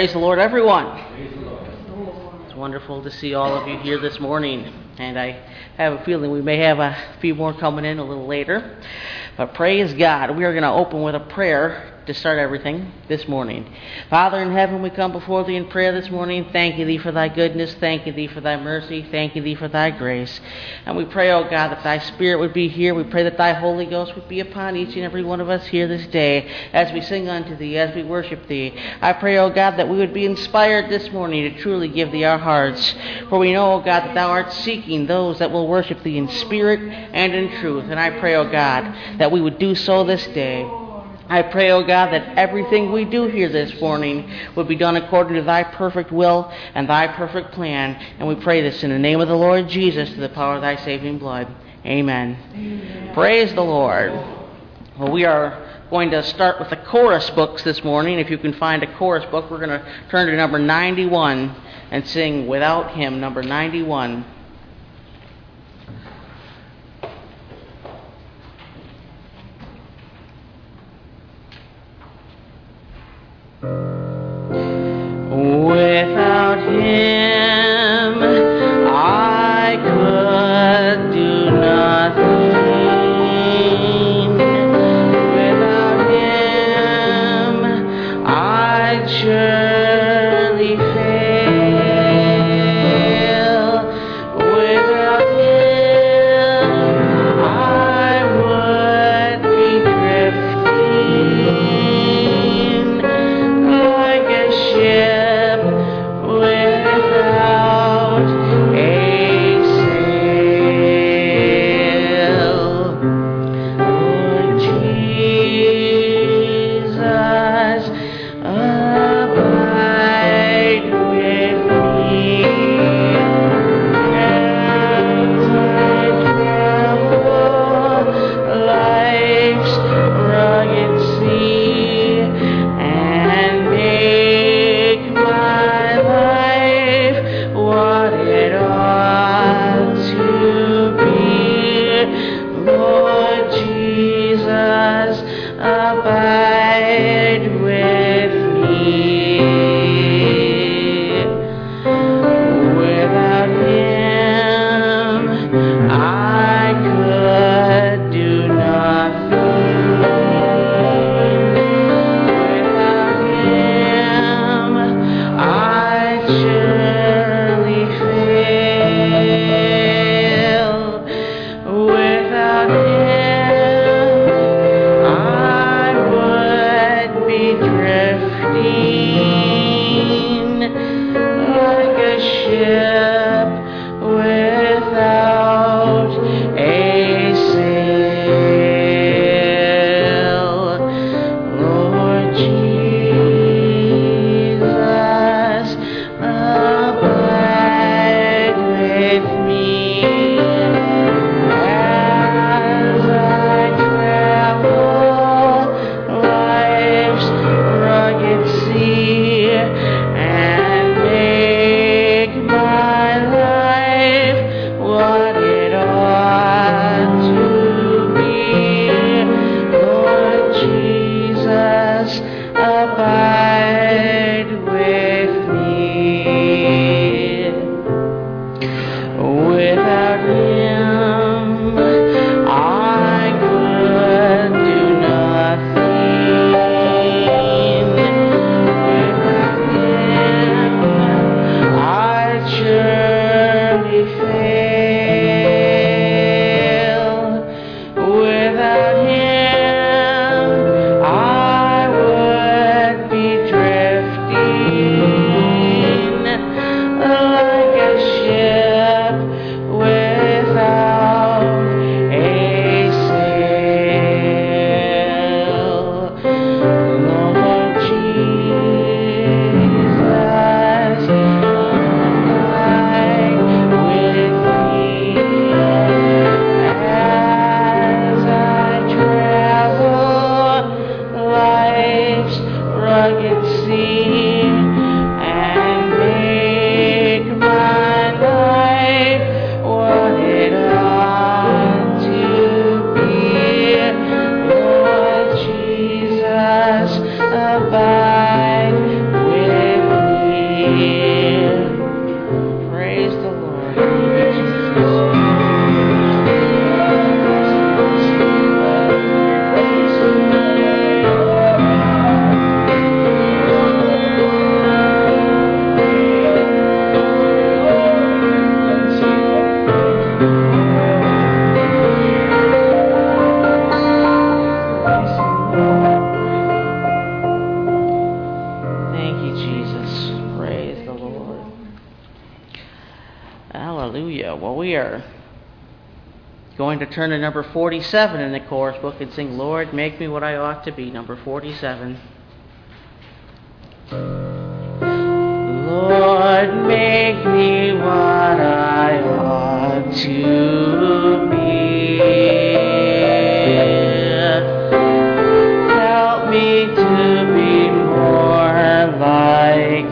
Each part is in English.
Praise the Lord, everyone. Praise the Lord. It's wonderful to see all of you here this morning, and I have a feeling we may have a few more coming in a little later. But praise God. We are going to open with a prayer to start everything this morning. Father in heaven, we come before Thee in prayer this morning. Thank you Thee for Thy goodness. Thank you Thee for Thy mercy. Thank you Thee for Thy grace. And we pray, oh God, that Thy Spirit would be here. We pray that Thy Holy Ghost would be upon each and every one of us here this day as we sing unto Thee, as we worship Thee. I pray, oh God, that we would be inspired this morning to truly give Thee our hearts. For we know, oh God, that Thou art seeking those that will worship Thee in spirit and in truth. And I pray, oh God, that we would do so this day. I pray, oh God, that everything we do here this morning would be done according to Thy perfect will and Thy perfect plan. And we pray this in the name of the Lord Jesus, to the power of Thy saving blood. Amen. Amen. Praise the Lord. Well, we are going to start with the chorus books this morning. If you can find a chorus book, we're going to turn to number 91 and sing Without Him, number 91. Without Him, I could do nothing. Without Him, I'd surely fail. Without Him, I would be drifting like a ship without a sail. Lord Jesus, abide with me as I travel life's rugged sea and make my life what it ought to be. Lord Jesus, abide with me. Without Him, I could do nothing. Without Him, I'd surely fail. Without Him, I would be drifting like a ship without a sail. Lord Jesus, abide with me as I travel life's rugged sea and make my Hallelujah. Well, we are going to turn to number 47 in the chorus book and sing, Lord, make me what I ought to be, number 47. Lord, make me what I ought to be. Help me to be more like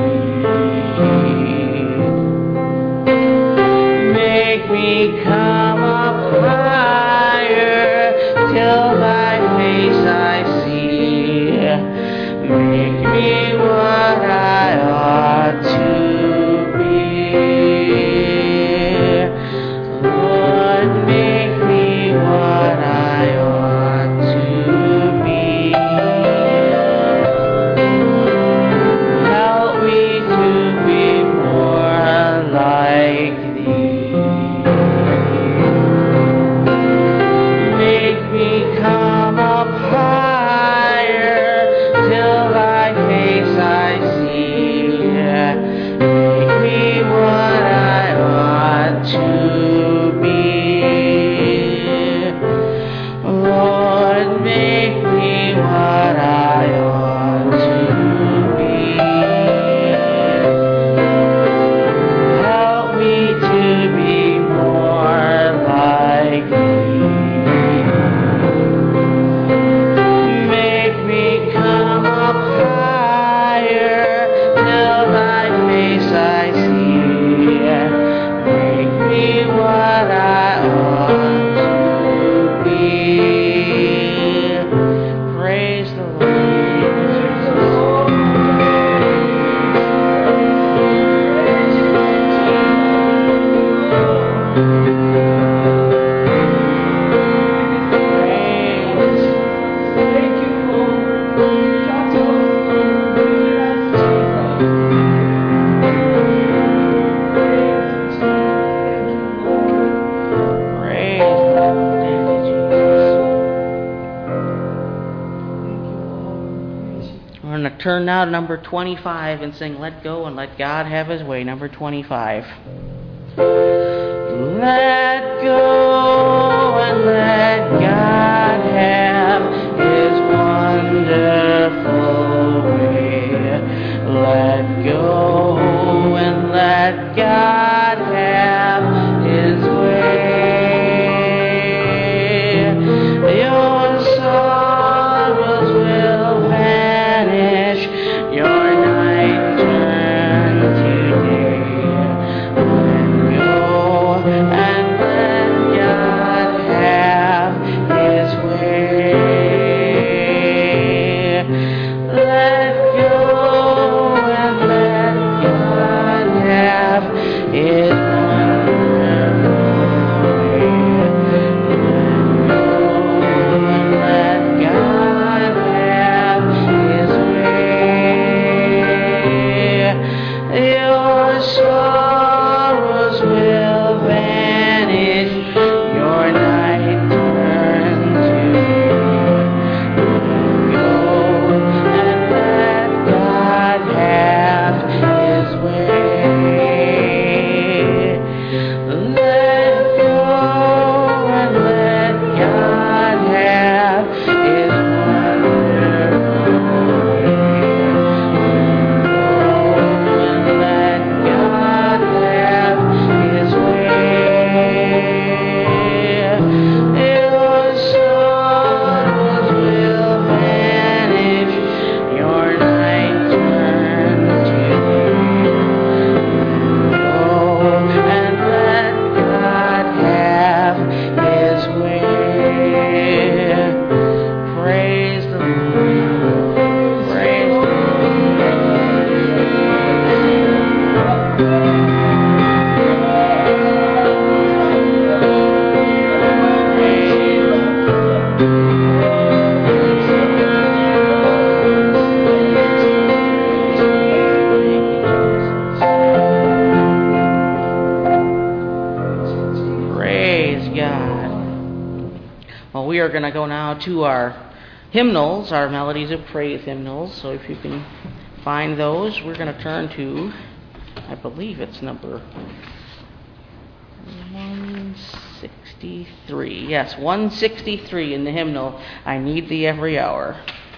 Thee. Make me come up higher till Thy face I see. Make me what I ought to be. Lord, make me what I ought to be. Help me to be more like Thee. Make me come up higher till Thy face I see. Make me what I ought to be. Lord, make me what I ought to be. Help me to be more like Thee. Make me come up higher till Thy face I see. Make me what I ought to be. Praise the We're going to turn now to number 25 and sing Let Go and Let God Have His Way, number 25. Let go and let God have His wonderful way. Let go and let God have His way. Your sorrows will vanish, your night turn to day. Let go and let God have His way. Let go and let God have His wonderful way. Let God have His way. Your sorrows will vanish, your night turn to day. Go and let God have His way. Let go and let God have His wonderful way. And let God have His way. Your sorrows will vanish, your night turn to day. Go and let God have His way. Praise the Lord. Praise the Praise God. Well, we are going to go now to our hymnals, our Melodies of Praise hymnals. So if you can find those, we're going to turn to, I believe it's number 163. Yes, 163 in the hymnal. I need thee every hour.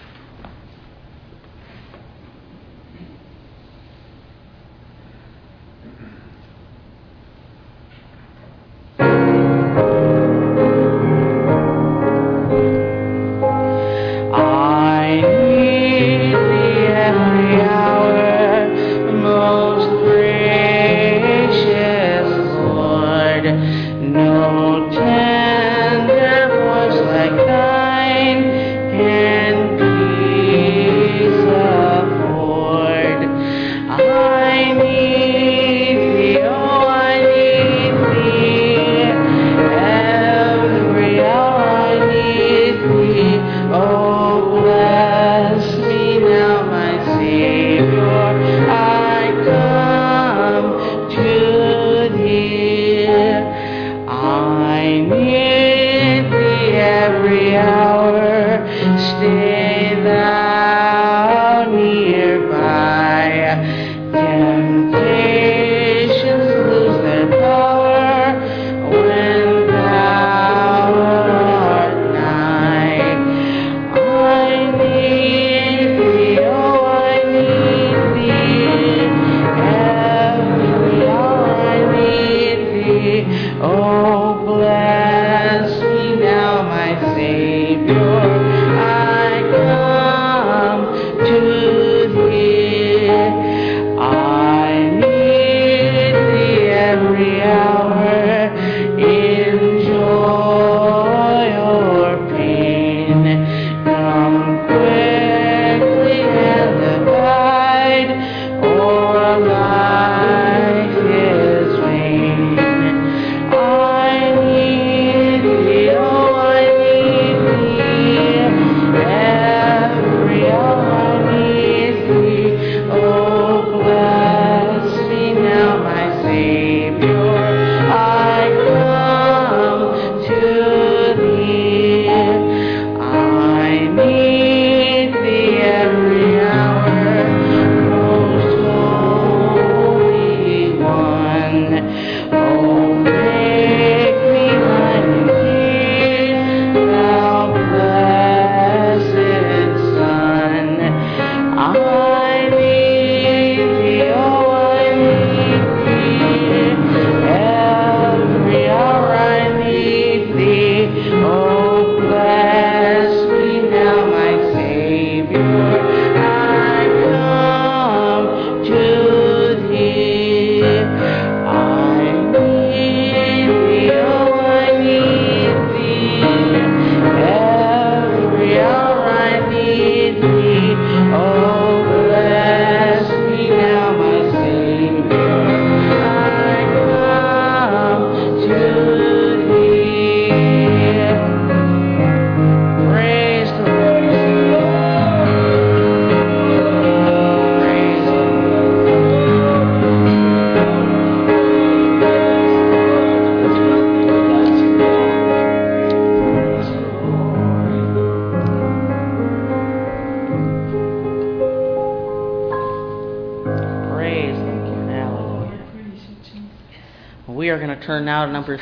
We are going to turn now to number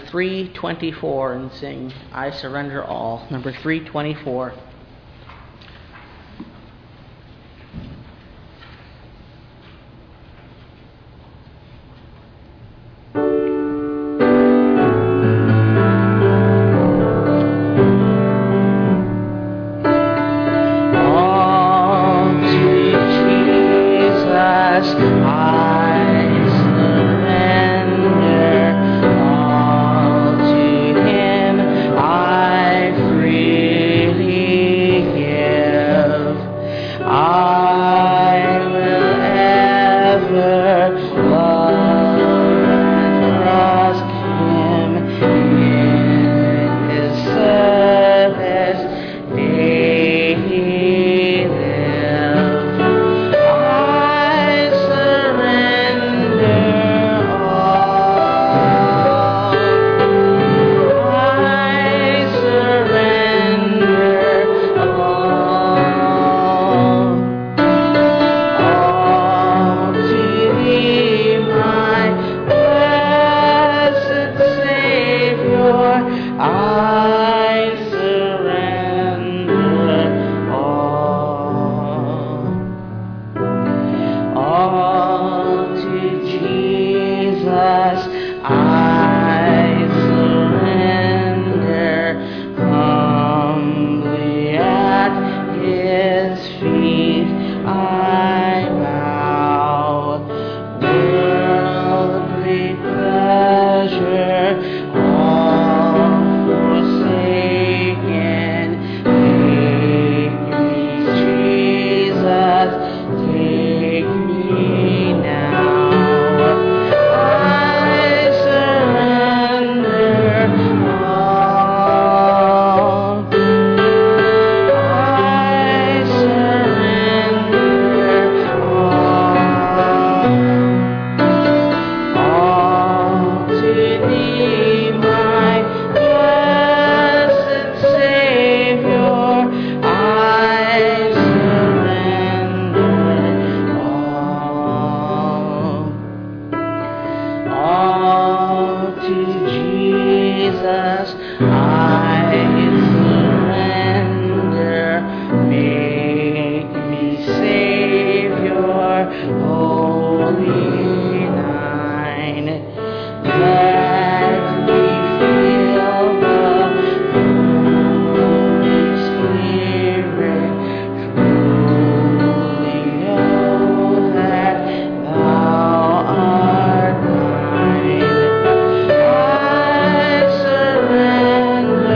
324 and sing I Surrender All. Number 324. Freely I surrender humbly at His feet. I bow. Worldly pleasure all forsaken. Take me, Jesus, take me now. I surrender all. I surrender all to Thee, my blessed Savior. I surrender all to Jesus. I surrender. Make me Savior, holy thine. Let me feel the Holy Spirit. Truly know that Thou art mine. I surrender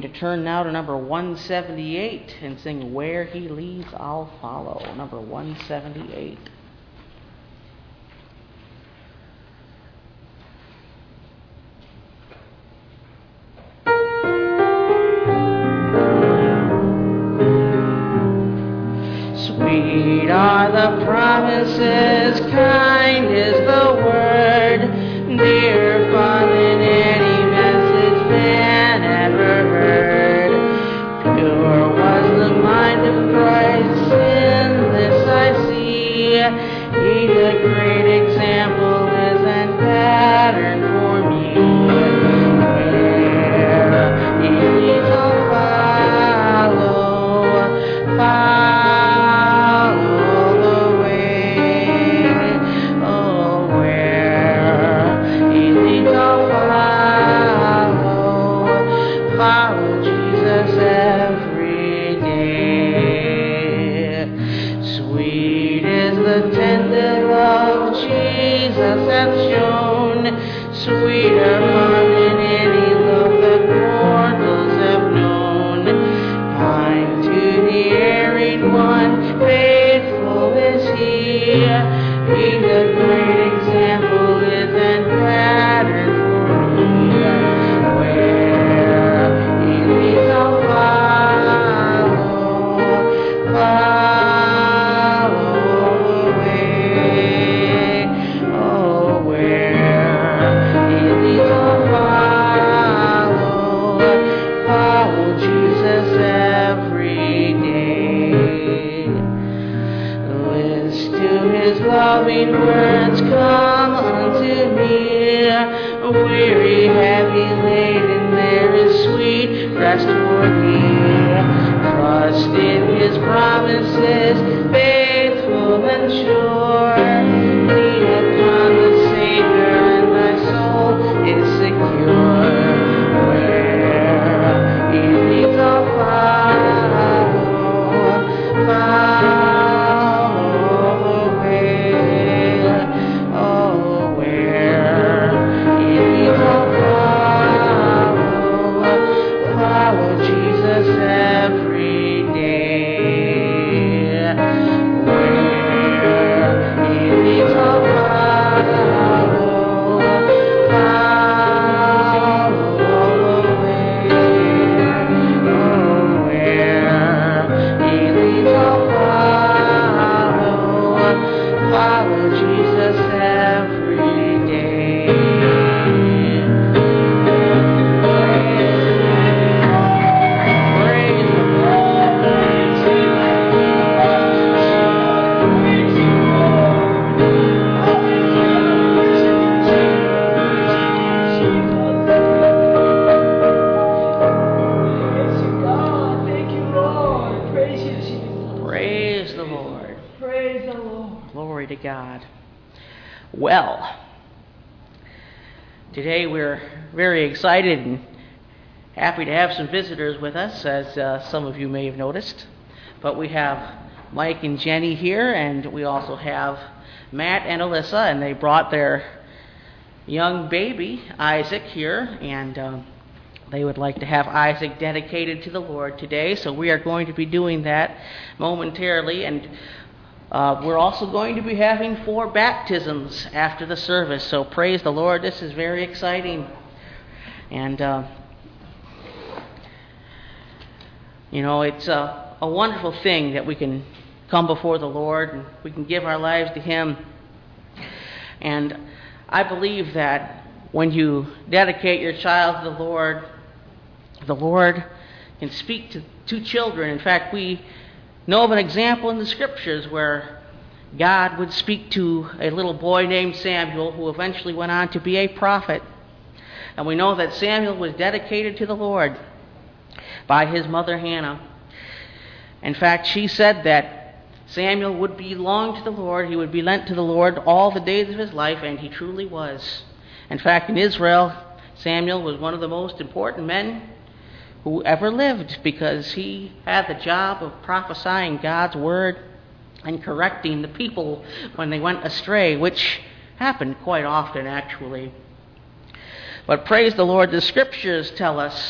to turn now to number 178 and sing Where He Leads I'll Follow. Number 178. Sweet are the promises, kind is the word, dear far than any message man ever heard. Pure was the mind of Christ, in this I see. He the great example is and pattern for me. Where He leads I'll follow. Sweeter far than any love that mortals have known. Kind to the erring one, faithful is He. He the great example is and pattern for me. Where He leads I'll follow the way. Oh, where follow Jesus every day. List to His loving words, come unto me. Weary, heavy laden, there is sweet rest for thee. Trust in His promises, faithful and sure. Lean upon the Savior, and thy soul is secure. Where He leads I'll follow the way. Oh, where He leads I'll follow Jesus every day. Where He leads I'll follow Jesus every day. Praise the Lord. Thank you, Lord. Praise you, Jesus. Praise the Lord. Praise the Lord. Glory to God. Well, today we're very excited and happy to have some visitors with us, as some of you may have noticed. But we have Mike and Jenny here, and we also have Matt and Alyssa, and they brought their young baby, Isaac, here, and they would like to have Isaac dedicated to the Lord today. So we are going to be doing that momentarily, and we're also going to be having 4 baptisms after the service. So praise the Lord. This is very exciting. And, it's a wonderful thing that we can come before the Lord and we can give our lives to Him. And I believe that when you dedicate your child to the Lord can speak to children. In fact, we know of an example in the Scriptures where God would speak to a little boy named Samuel, who eventually went on to be a prophet. And we know that Samuel was dedicated to the Lord by his mother Hannah. In fact, she said that Samuel would belong to the Lord, he would be lent to the Lord all the days of his life, and he truly was. In fact, in Israel, Samuel was one of the most important men who ever lived, because he had the job of prophesying God's word and correcting the people when they went astray, which happened quite often, actually. But praise the Lord, the Scriptures tell us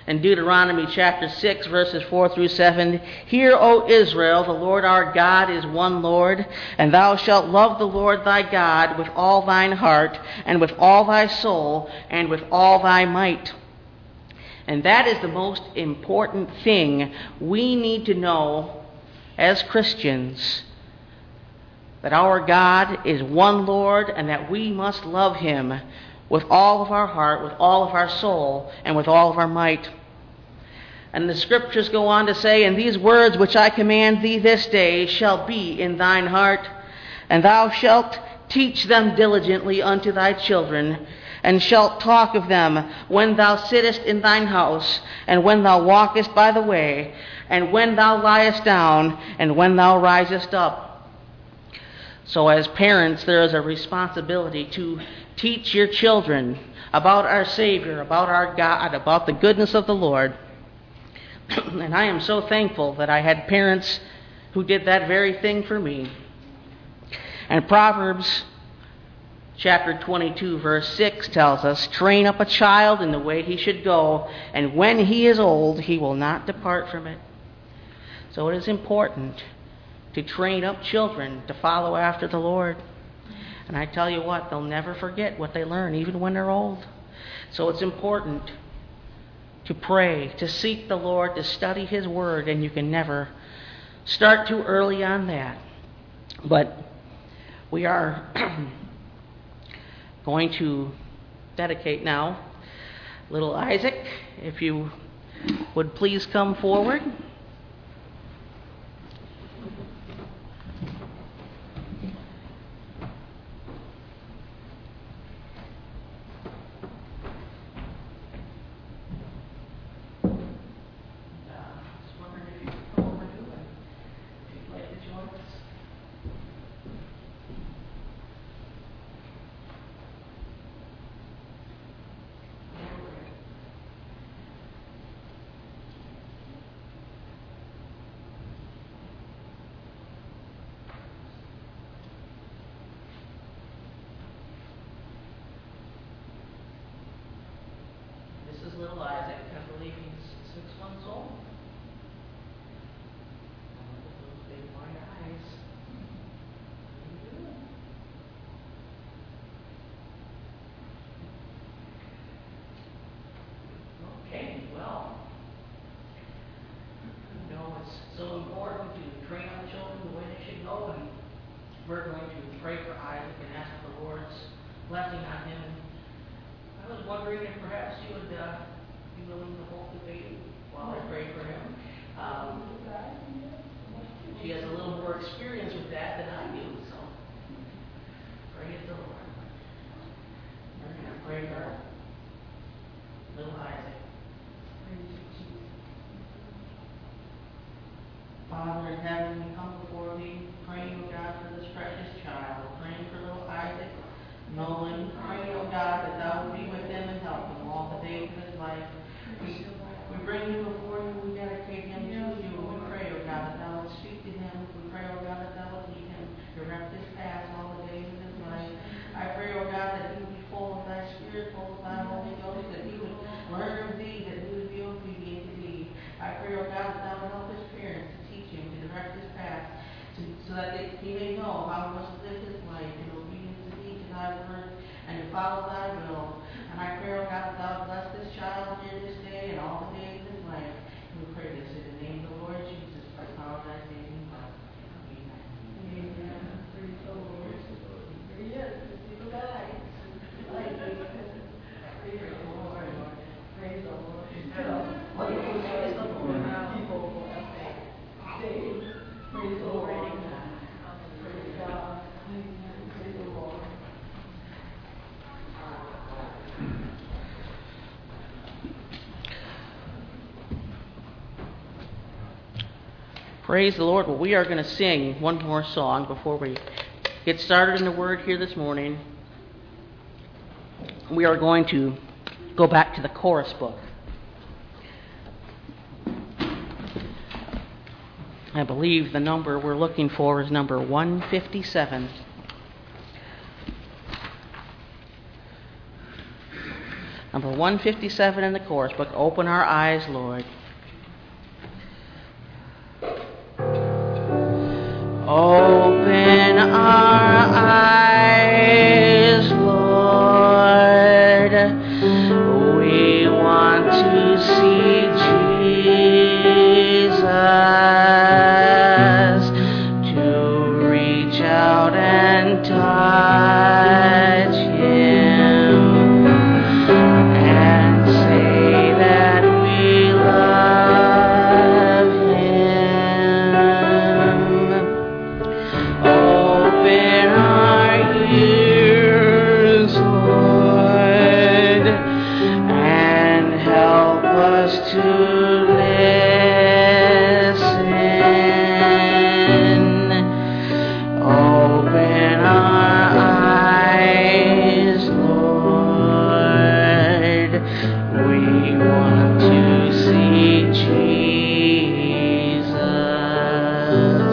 in Deuteronomy chapter 6, verses 4 through 7. Hear, O Israel, the Lord our God is one Lord, and thou shalt love the Lord thy God with all thine heart, and with all thy soul, and with all thy might. And that is the most important thing we need to know as Christians, that our God is one Lord, and that we must love him with all of our heart, with all of our soul, and with all of our might. And the scriptures go on to say, and these words which I command thee this day shall be in thine heart, and thou shalt teach them diligently unto thy children, and shalt talk of them when thou sittest in thine house, and when thou walkest by the way, and when thou liest down, and when thou risest up. So as parents, there is a responsibility to teach your children about our Savior, about our God, about the goodness of the Lord. And I am so thankful that I had parents who did that very thing for me. And Proverbs chapter 22, verse 6 tells us, train up a child in the way he should go, and when he is old, he will not depart from it. So it is important to train up children to follow after the Lord. And I tell you what, they'll never forget what they learn, even when they're old. So it's important to pray, to seek the Lord, to study his word, and you can never start too early on that. But we are going to dedicate now little Isaac. If you would please come forward. Little Isaac, I believe he's 6 months old. Look at those big wide eyes. Okay, well, you know, it's so important to train our children the way they should go, and we're going to pray for Isaac and ask for the Lord's blessing on him. I was wondering if perhaps you would be willing to hold the baby while I pray for him. She has a little more experience with that than I do, so praise the Lord. We're going to pray for little Isaac. Father in heaven, we come before thee, praying, O God, for this precious child, praying for little Isaac Nolan, praying, O God, that thou would be with him and help him all the days of his life. We bring him before you, we dedicate him to you, and we pray, O God, that thou would speak to him. We pray, O God, that thou would lead him, direct his path all the days of his life. I pray, O God, that he would be full of thy Spirit, full of thy Holy Ghost, that he would learn of thee, that he would be obedient to thee. I pray, O God, that thou would help his parents to teach him, to direct his path, so that he may know how he must live his life in obedience to thee, to thy word, and to follow thy will. And I pray, O God, that thou would bless this child here this day and all the days of his life. And we pray this in the name of the Lord Jesus, by the power of thy saving blood. Amen. Amen. Praise the Lord. Here he is. This is the guy. Praise the Lord. Praise the Lord. Praise the Lord. Praise the Lord. Praise God. Praise the Lord. Praise the Lord. Well, we are going to sing one more song before we get started in the Word here this morning. We are going to go back to the chorus book. I believe the number we're looking for is number 157. Number 157 in the chorus book, Open Our Eyes, Lord. Open our eyes, Lord. We want to see Jesus, to reach out and touch Him and say that we love Him. Open our ears, Lord, and help us to listen. Open our eyes, Lord. We want to see Jesus.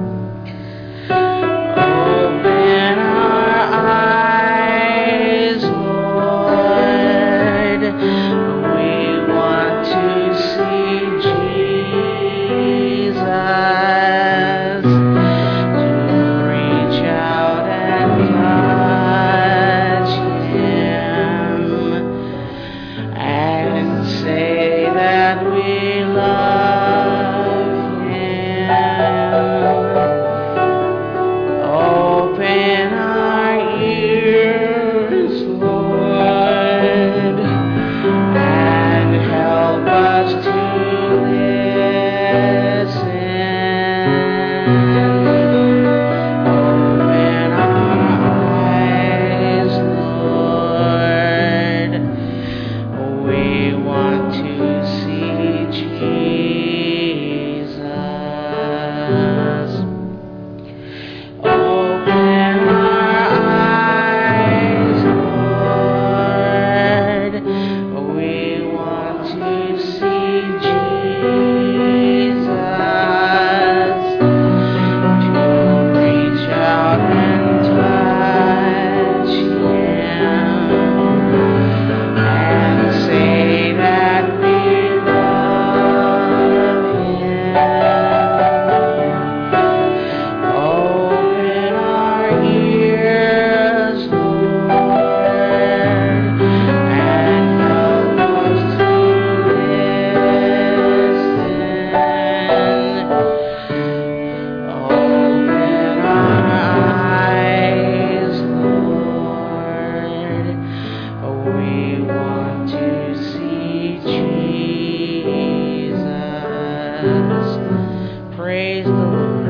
Open our eyes, Lord. We want to see Jesus, to reach out and touch Him and say that we love Him. Open our ears, Lord, and help us to listen. Open our eyes, Lord. We want to see Jesus. Open our eyes, Lord. We want to see Jesus, to reach out and touch Him and say that we love Him. Open our ears, Lord, and help us to listen. Open our eyes, Lord. We want to see Jesus. Praise the Lord.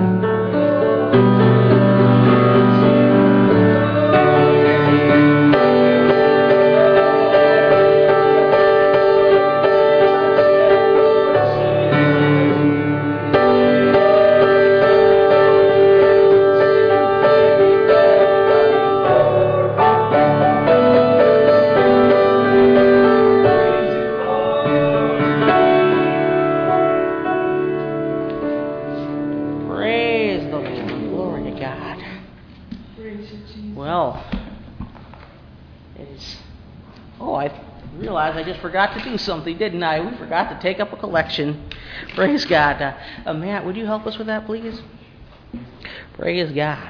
Praise the Lord. Glory to God. Praise you, Jesus. Well, it is. Oh, I realized I just forgot to do something, didn't I? We forgot to take up a collection. Praise God. Matt, would you help us with that, please? Praise God.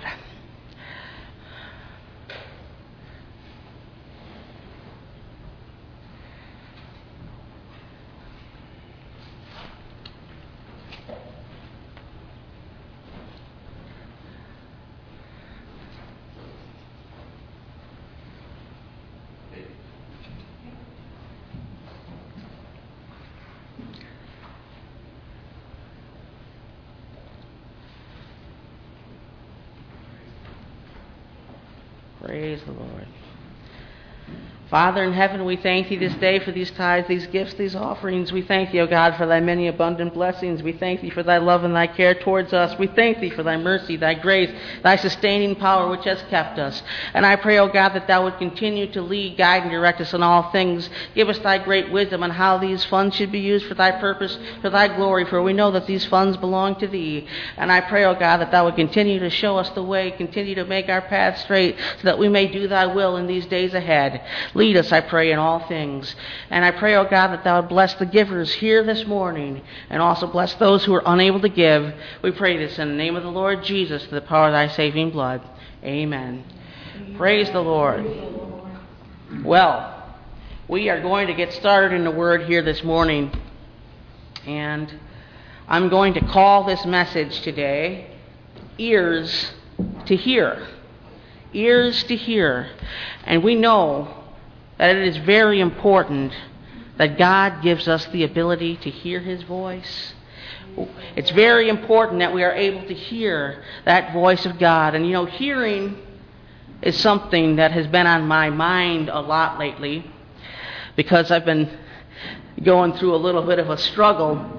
Praise the Lord. Father in heaven, we thank Thee this day for these tithes, these gifts, these offerings. We thank Thee, O God, for Thy many abundant blessings. We thank Thee for Thy love and Thy care towards us. We thank Thee for Thy mercy, Thy grace, Thy sustaining power which has kept us. And I pray, O God, that Thou would continue to lead, guide, and direct us in all things. Give us Thy great wisdom on how these funds should be used for Thy purpose, for Thy glory, for we know that these funds belong to Thee. And I pray, O God, that Thou would continue to show us the way, continue to make our path straight, so that we may do Thy will in these days ahead. Lead us, I pray, in all things. And I pray, oh God, that thou would bless the givers here this morning and also bless those who are unable to give. We pray this in the name of the Lord Jesus, through the power of thy saving blood. Amen. Praise the Lord. Well, we are going to get started in the Word here this morning. And I'm going to call this message today, Ears to Hear. Ears to hear. And we know that it is very important that God gives us the ability to hear His voice. It's very important that we are able to hear that voice of God. And hearing is something that has been on my mind a lot lately because I've been going through a little bit of a struggle.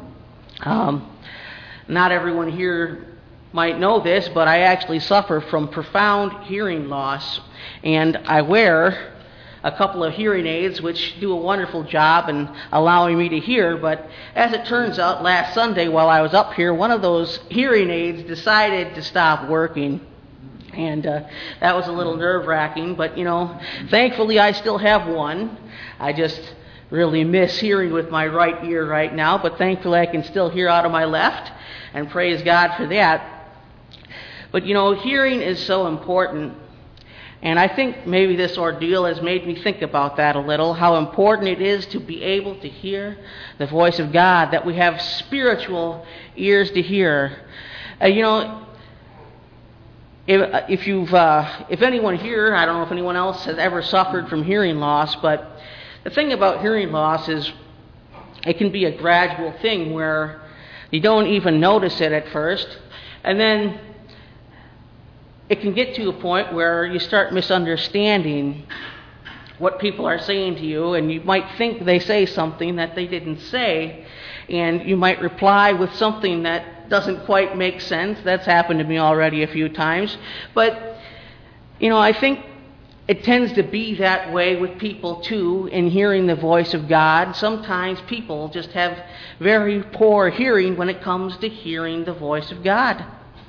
Not everyone here might know this, but I actually suffer from profound hearing loss, and I wear a couple of hearing aids which do a wonderful job in allowing me to hear. But as it turns out, last Sunday while I was up here, one of those hearing aids decided to stop working. And that was a little nerve-wracking, but thankfully I still have one. I just really miss hearing with my right ear right now, but thankfully I can still hear out of my left, and praise God for that. But hearing is so important, and I think maybe this ordeal has made me think about that a little, how important it is to be able to hear the voice of God, that we have spiritual ears to hear. If anyone here, I don't know if anyone else has ever suffered from hearing loss, but the thing about hearing loss is it can be a gradual thing where you don't even notice it at first, and then it can get to a point where you start misunderstanding what people are saying to you, and you might think they say something that they didn't say, and you might reply with something that doesn't quite make sense. That's happened to me already a few times. But, I think it tends to be that way with people, too, in hearing the voice of God. Sometimes people just have very poor hearing when it comes to hearing the voice of God.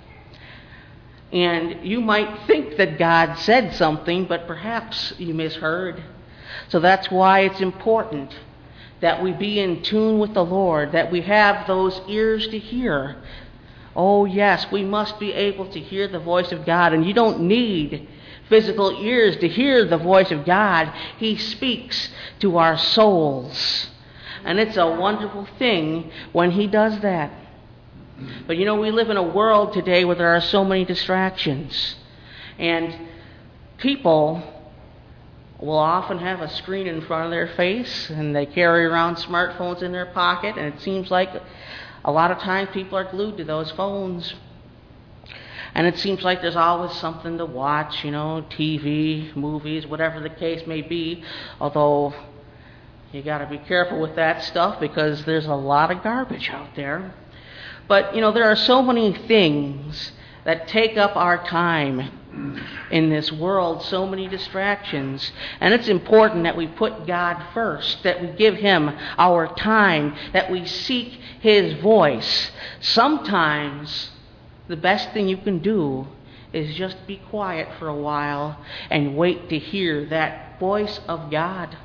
And you might think that God said something, but perhaps you misheard. So that's why it's important that we be in tune with the Lord, that we have those ears to hear. Oh yes, we must be able to hear the voice of God, and you don't need physical ears to hear the voice of God. He speaks to our souls, and it's a wonderful thing when He does that. But we live in a world today where there are so many distractions, and people will often have a screen in front of their face, and they carry around smartphones in their pocket, and it seems like a lot of times people are glued to those phones. And it seems like there's always something to watch, TV, movies, whatever the case may be, although you got to be careful with that stuff because there's a lot of garbage out there. But, there are so many things that take up our time in this world, so many distractions. And it's important that we put God first, that we give Him our time, that we seek His voice. Sometimes the best thing you can do is just be quiet for a while and wait to hear that voice of God.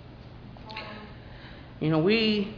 We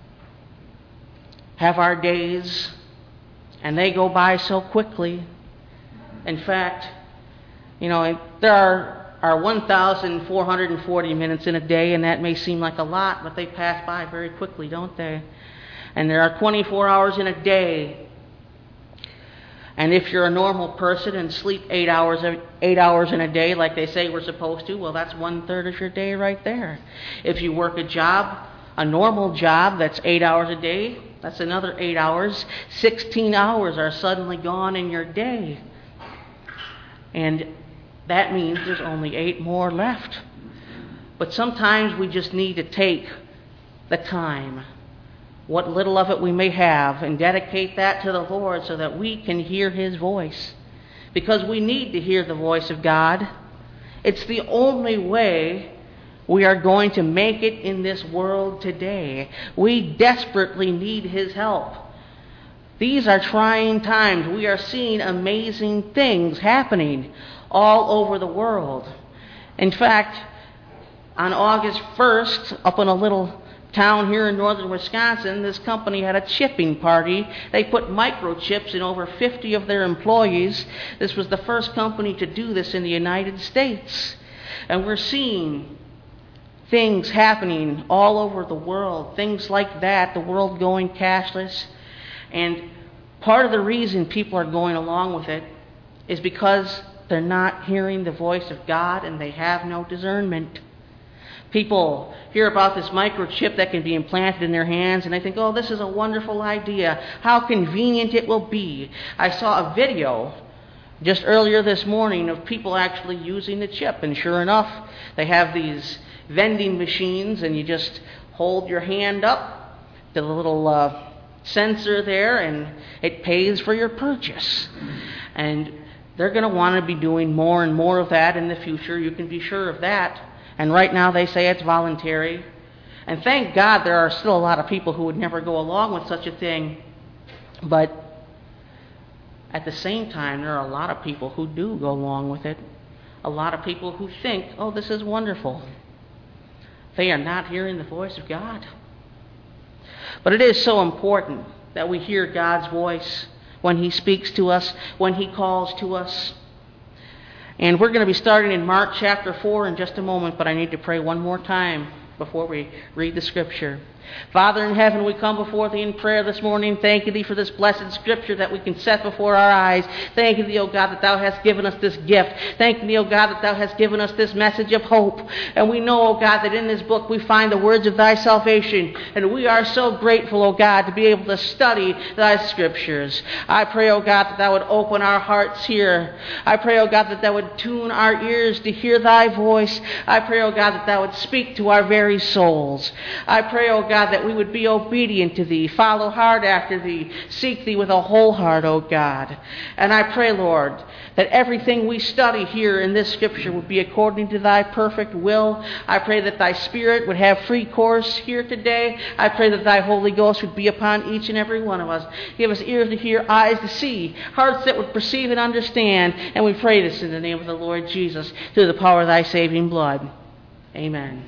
have our days, and they go by so quickly. In fact, there are 1,440 minutes in a day, and that may seem like a lot, but they pass by very quickly, don't they? And there are 24 hours in a day. And if you're a normal person and sleep 8 hours in a day like they say we're supposed to, well, that's 1/3 of your day right there. If you work a normal job that's 8 hours a day, that's another 8 hours. 16 hours are suddenly gone in your day. And that means there's only 8 more left. But sometimes we just need to take the time, what little of it we may have, and dedicate that to the Lord so that we can hear His voice. Because we need to hear the voice of God. It's the only way we are going to make it in this world today. We desperately need His help. These are trying times. We are seeing amazing things happening all over the world. In fact, On August 1st, up in a little town here in northern Wisconsin, this company had a chipping party. They put microchips in over 50 of their employees. This was the first company to do this in the United States. And we're seeing things happening all over the world, things like that, the world going cashless. And part of the reason people are going along with it is because they're not hearing the voice of God and they have no discernment. People hear about this microchip that can be implanted in their hands and they think, oh, this is a wonderful idea. How convenient it will be. I saw a video just earlier this morning of people actually using the chip, and sure enough, they have these vending machines and you just hold your hand up to the little sensor there and it pays for your purchase. And they're going to want to be doing more and more of that in the future. You can be sure of that. And right now they say it's voluntary. And thank God there are still a lot of people who would never go along with such a thing. But at the same time, there are a lot of people who do go along with it. A lot of people who think, oh, this is wonderful. They are not hearing the voice of God. But it is so important that we hear God's voice when He speaks to us, when He calls to us. And we're going to be starting in Mark chapter 4 in just a moment, but I need to pray one more time before we read the scripture. Father in heaven, we come before Thee in prayer this morning. Thank Thee for this blessed scripture that we can set before our eyes. Thank Thee, O God, that Thou hast given us this gift. Thank Thee, O God, that Thou hast given us this message of hope. And we know, O God, that in this book we find the words of Thy salvation. And we are so grateful, O God, to be able to study Thy scriptures. I pray, O God, that Thou would open our hearts here. I pray, O God, that Thou would tune our ears to hear Thy voice. I pray, O God, that Thou would speak to our very souls. I pray, O God, that we would be obedient to Thee, follow hard after Thee, seek Thee with a whole heart, O God. And I pray, Lord, that everything we study here in this scripture would be according to Thy perfect will. I pray that Thy Spirit would have free course here today. I pray that Thy Holy Ghost would be upon each and every one of us. Give us ears to hear, eyes to see, hearts that would perceive and understand. And we pray this in the name of the Lord Jesus, through the power of Thy saving blood. Amen.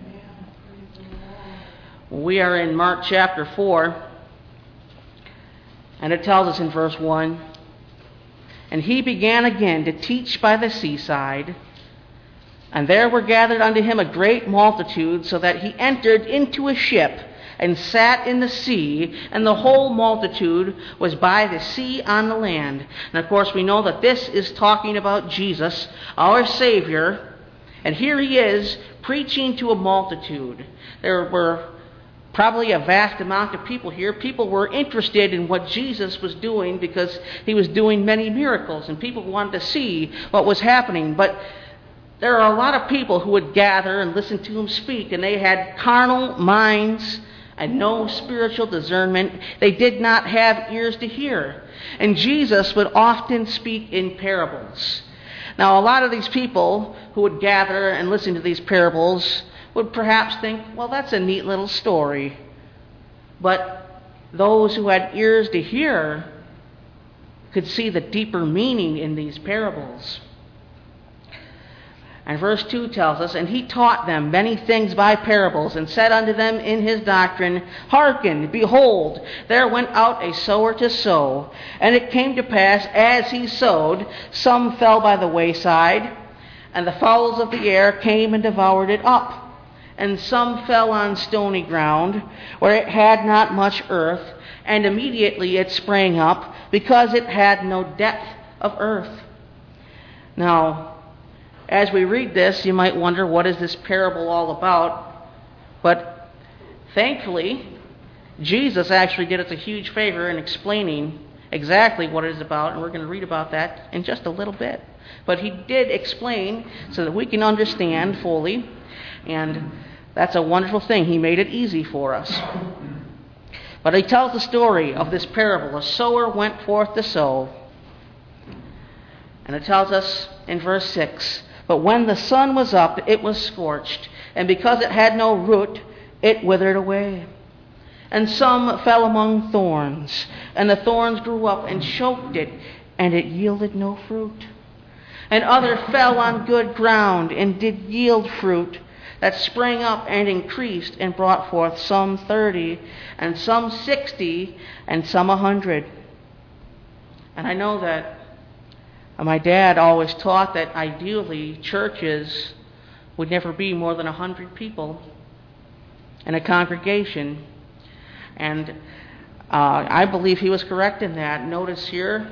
We are in Mark chapter 4, and it tells us in verse 1, "And he began again to teach by the seaside, and there were gathered unto him a great multitude, so that he entered into a ship, and sat in the sea, and the whole multitude was by the sea on the land." And of course we know that this is talking about Jesus, our Savior, and here He is preaching to a multitude. There were probably a vast amount of people here. People were interested in what Jesus was doing because He was doing many miracles, and people wanted to see what was happening. But there are a lot of people who would gather and listen to Him speak, and they had carnal minds and no spiritual discernment. They did not have ears to hear. And Jesus would often speak in parables. Now, a lot of these people who would gather and listen to these parables would perhaps think, well, that's a neat little story. But those who had ears to hear could see the deeper meaning in these parables. And verse 2 tells us, "And He taught them many things by parables, and said unto them in His doctrine, Hearken, behold, there went out a sower to sow. And it came to pass, as he sowed, some fell by the wayside, and the fowls of the air came and devoured it up. And some fell on stony ground, where it had not much earth, and immediately it sprang up, because it had no depth of earth." Now, as we read this, you might wonder, what is this parable all about? But thankfully, Jesus actually did us a huge favor in explaining exactly what it is about, and we're going to read about that in just a little bit. But He did explain so that we can understand fully, and that's a wonderful thing. He made it easy for us. But He tells the story of this parable. A sower went forth to sow. And it tells us in verse 6, "But when the sun was up, it was scorched, and because it had no root, it withered away. And some fell among thorns, and the thorns grew up and choked it, and it yielded no fruit. And other fell on good ground, and did yield fruit, that sprang up and increased and brought forth some 30, and some 60, and some 100. And I know that my dad always taught that ideally churches would never be more than 100 people in a congregation. And I believe he was correct in that. Notice here,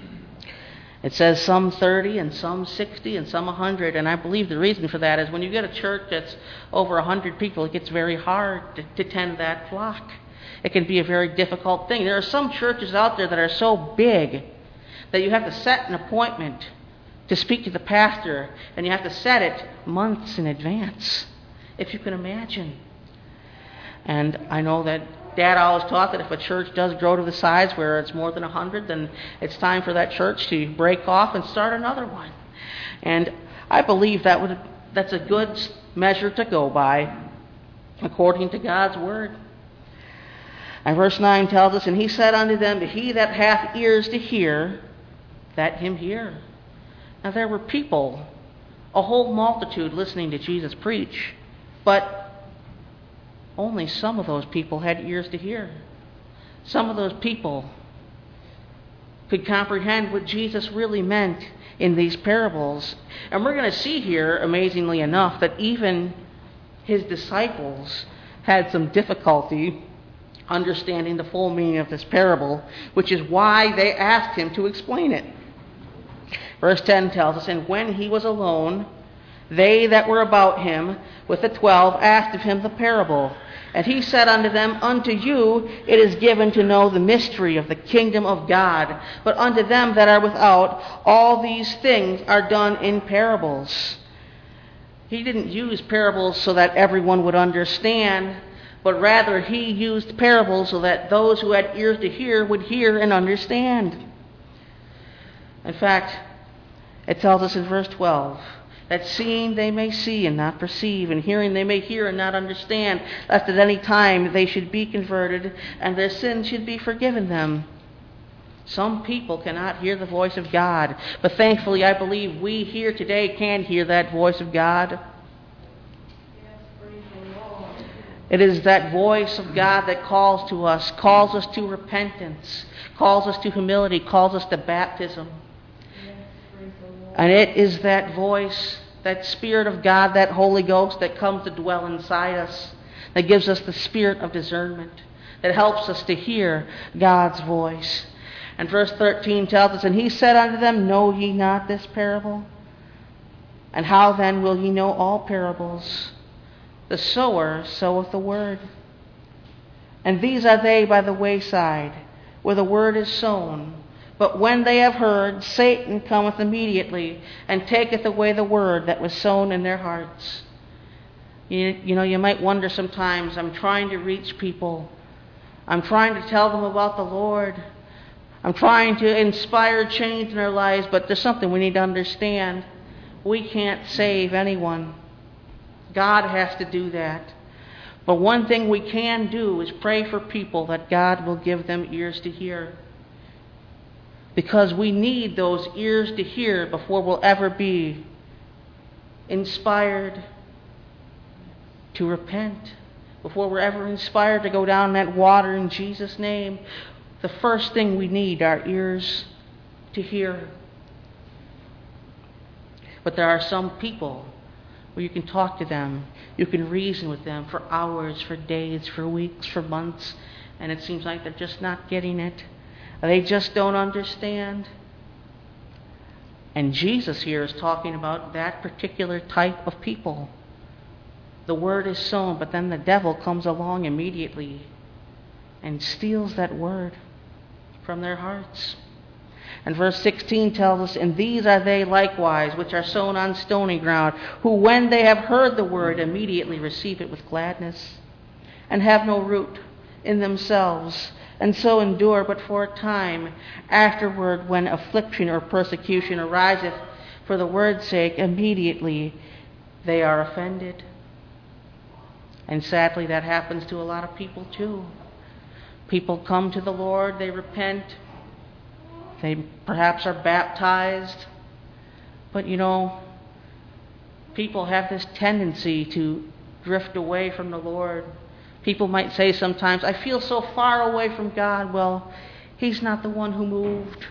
it says some 30 and some 60 and some 100. And I believe the reason for that is when you get a church that's over 100 people, it gets very hard to tend that flock. It can be a very difficult thing. There are some churches out there that are so big that you have to set an appointment to speak to the pastor, and you have to set it months in advance, if you can imagine. And I know that Dad always taught that if a church does grow to the size where it's more than 100, then it's time for that church to break off and start another one. And I believe that's a good measure to go by, according to God's word. And verse 9 tells us, and he said unto them, he that hath ears to hear, let him hear. Now there were people, a whole multitude listening to Jesus preach, but only some of those people had ears to hear. Some of those people could comprehend what Jesus really meant in these parables. And we're going to see here, amazingly enough, that even his disciples had some difficulty understanding the full meaning of this parable, which is why they asked him to explain it. Verse 10 tells us, and when he was alone, they that were about him with the 12 asked of him the parable. And he said unto them, unto you it is given to know the mystery of the kingdom of God, but unto them that are without, all these things are done in parables. He didn't use parables so that everyone would understand, but rather he used parables so that those who had ears to hear would hear and understand. In fact, it tells us in verse 12, that seeing they may see and not perceive, and hearing they may hear and not understand, lest at any time they should be converted, and their sins should be forgiven them. Some people cannot hear the voice of God, but thankfully I believe we here today can hear that voice of God. It is that voice of God that calls us to repentance, calls us to humility, calls us to baptism. And it is that voice, that Spirit of God, that Holy Ghost that comes to dwell inside us, that gives us the spirit of discernment, that helps us to hear God's voice. And verse 13 tells us, and he said unto them, know ye not this parable? And how then will ye know all parables? The sower soweth the word. And these are they by the wayside, where the word is sown. But when they have heard, Satan cometh immediately, and taketh away the word that was sown in their hearts. You know, you might wonder sometimes, I'm trying to reach people. I'm trying to tell them about the Lord. I'm trying to inspire change in their lives, but there's something we need to understand. We can't save anyone. God has to do that. But one thing we can do is pray for people that God will give them ears to hear. Because we need those ears to hear before we'll ever be inspired to repent, before we're ever inspired to go down that water in Jesus' name. The first thing we need are ears to hear. But there are some people where you can talk to them, you can reason with them for hours, for days, for weeks, for months, and it seems like they're just not getting it. They just don't understand. And Jesus here is talking about that particular type of people. The word is sown, but then the devil comes along immediately and steals that word from their hearts. And verse 16 tells us, and these are they likewise which are sown on stony ground, who when they have heard the word immediately receive it with gladness, and have no root in themselves, and so endure but for a time. Afterward, when affliction or persecution ariseth for the word's sake, immediately they are offended. And sadly, that happens to a lot of people too. People come to the Lord, they repent, they perhaps are baptized, but you know, People have this tendency to drift away from the Lord. People might say sometimes, I feel so far away from God. Well, He's not the one who moved.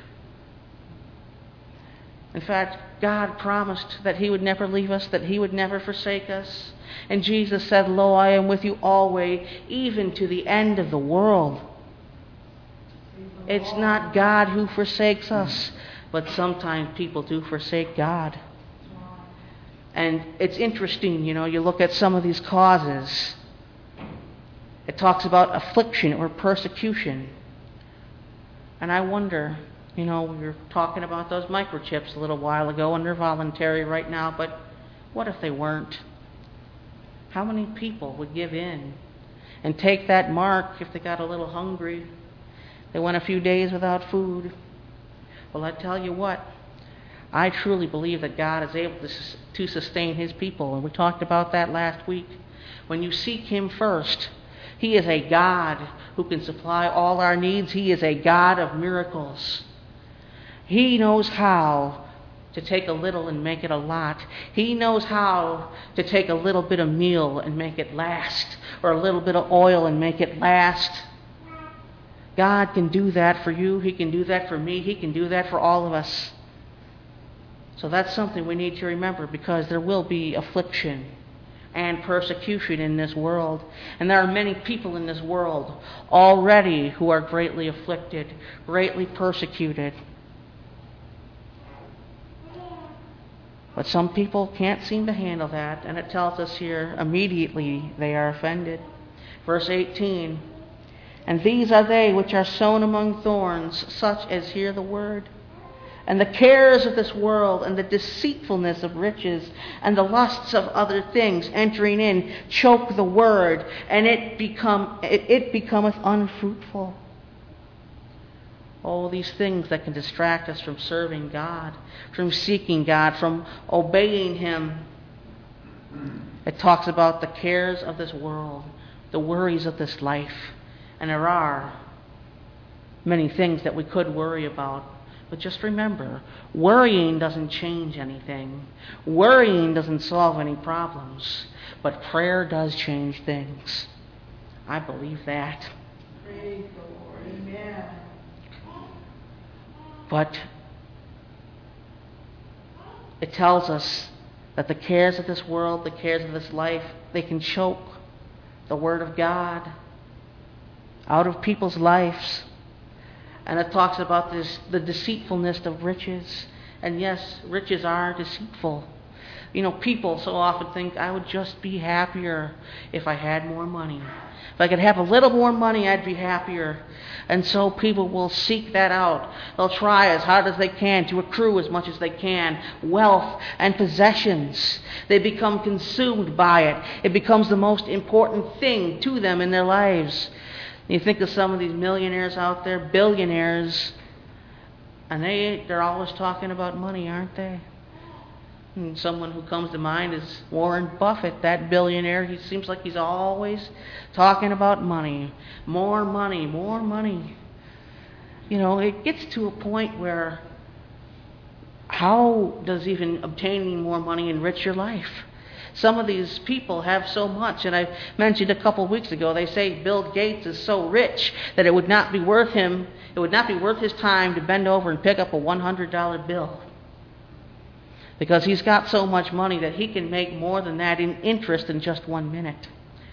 In fact, God promised that He would never leave us, that He would never forsake us. And Jesus said, Lo, I am with you always, even to the end of the world. It's not God who forsakes us, but sometimes people do forsake God. And it's interesting, you look at some of these causes. It talks about affliction or persecution. And I wonder, we were talking about those microchips a little while ago, and they're voluntary right now, but what if they weren't? How many people would give in and take that mark if they got a little hungry? They went a few days without food. Well, I tell you what, I truly believe that God is able to sustain His people, and we talked about that last week. When you seek Him first, He is a God who can supply all our needs. He is a God of miracles. He knows how to take a little and make it a lot. He knows how to take a little bit of meal and make it last, or a little bit of oil and make it last. God can do that for you. He can do that for me. He can do that for all of us. So that's something we need to remember, because there will be affliction and persecution in this world. And there are many people in this world already who are greatly afflicted, greatly persecuted. But some people can't seem to handle that, and it tells us here, immediately they are offended. Verse 18, and these are they which are sown among thorns, such as hear the word. And the cares of this world, and the deceitfulness of riches, and the lusts of other things entering in, choke the word, and it becometh unfruitful. Oh, these things that can distract us from serving God, from seeking God, from obeying Him. It talks about the cares of this world, the worries of this life. And there are many things that we could worry about. But just remember, worrying doesn't change anything. Worrying doesn't solve any problems. But prayer does change things. I believe that. Praise the Lord. Amen. But it tells us that the cares of this world, the cares of this life, they can choke the Word of God out of people's lives. And it talks about the deceitfulness of riches. And yes, riches are deceitful. People so often think, I would just be happier if I had more money. If I could have a little more money, I'd be happier. And so people will seek that out. They'll try as hard as they can to accrue as much as they can, wealth and possessions. They become consumed by it. It becomes the most important thing to them in their lives. You think of some of these millionaires out there, billionaires, and they're always talking about money, aren't they? And someone who comes to mind is Warren Buffett, that billionaire. He seems like he's always talking about money. More money, more money. It gets to a point where how does even obtaining more money enrich your life? Some of these people have so much, and I mentioned a couple of weeks ago, they say Bill Gates is so rich that it would not be worth his time to bend over and pick up a $100 bill. Because he's got so much money that he can make more than that in interest in just 1 minute.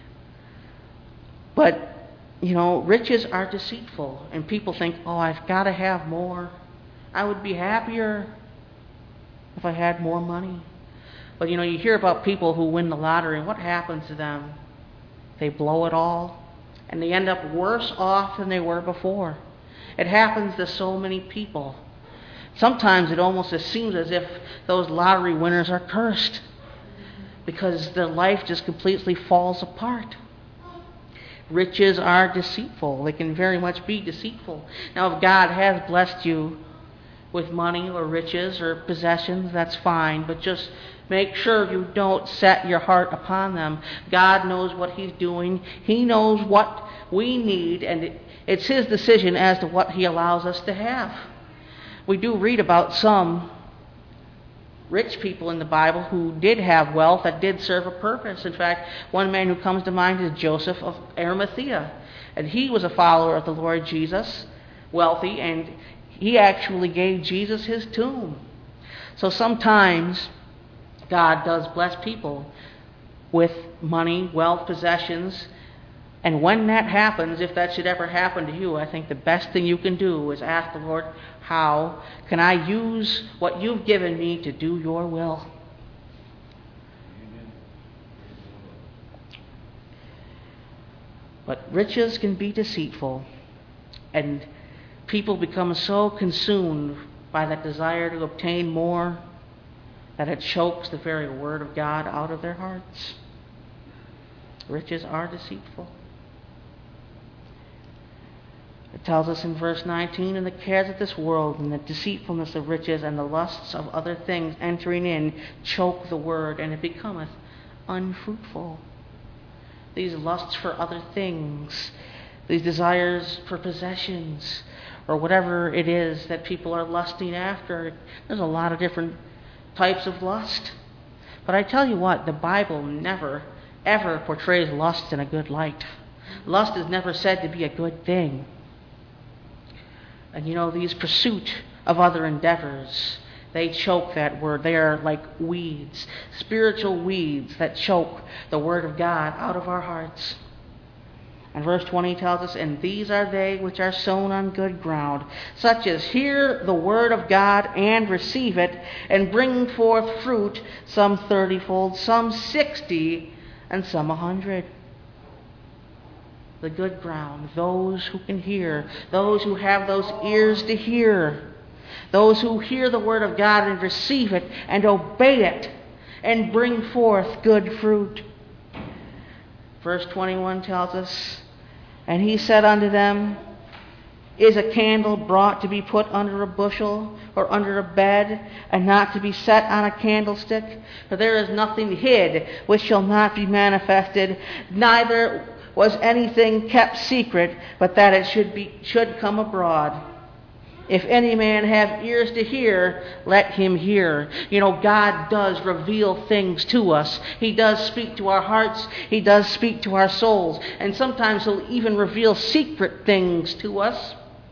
But, riches are deceitful. And people think, I've got to have more. I would be happier if I had more money. But, you hear about people who win the lottery, and what happens to them? They blow it all. And they end up worse off than they were before. It happens to so many people. Sometimes it almost seems as if those lottery winners are cursed, because their life just completely falls apart. Riches are deceitful. They can very much be deceitful. Now, if God has blessed you with money or riches or possessions, that's fine, but just make sure you don't set your heart upon them. God knows what He's doing. He knows what we need, and it's His decision as to what He allows us to have. We do read about some rich people in the Bible who did have wealth that did serve a purpose. In fact, one man who comes to mind is Joseph of Arimathea. And he was a follower of the Lord Jesus, wealthy, and he actually gave Jesus his tomb. So sometimes God does bless people with money, wealth, possessions. And when that happens, if that should ever happen to you, I think the best thing you can do is ask the Lord, how can I use what you've given me to do your will? But riches can be deceitful, and people become so consumed by that desire to obtain more that it chokes the very word of God out of their hearts. Riches are deceitful. It tells us in verse 19, and the cares of this world and the deceitfulness of riches and the lusts of other things entering in choke the word, and it becometh unfruitful. These lusts for other things, these desires for possessions, or whatever it is that people are lusting after. There's a lot of different types of lust. But I tell you what, the Bible never, ever portrays lust in a good light. Lust is never said to be a good thing. And these pursuit of other endeavors, they choke that word. They are like weeds, spiritual weeds that choke the word of God out of our hearts. And verse 20 tells us, and these are they which are sown on good ground, such as hear the word of God and receive it, and bring forth fruit, some 30-fold, some 60, and some 100. The good ground, those who can hear, those who have those ears to hear, those who hear the word of God and receive it and obey it and bring forth good fruit. Verse 21 tells us, and he said unto them, is a candle brought to be put under a bushel or under a bed, and not to be set on a candlestick? For there is nothing hid which shall not be manifested, neither was anything kept secret, but that it should come abroad. If any man have ears to hear, let him hear. God does reveal things to us. He does speak to our hearts. He does speak to our souls. And sometimes he'll even reveal secret things to us.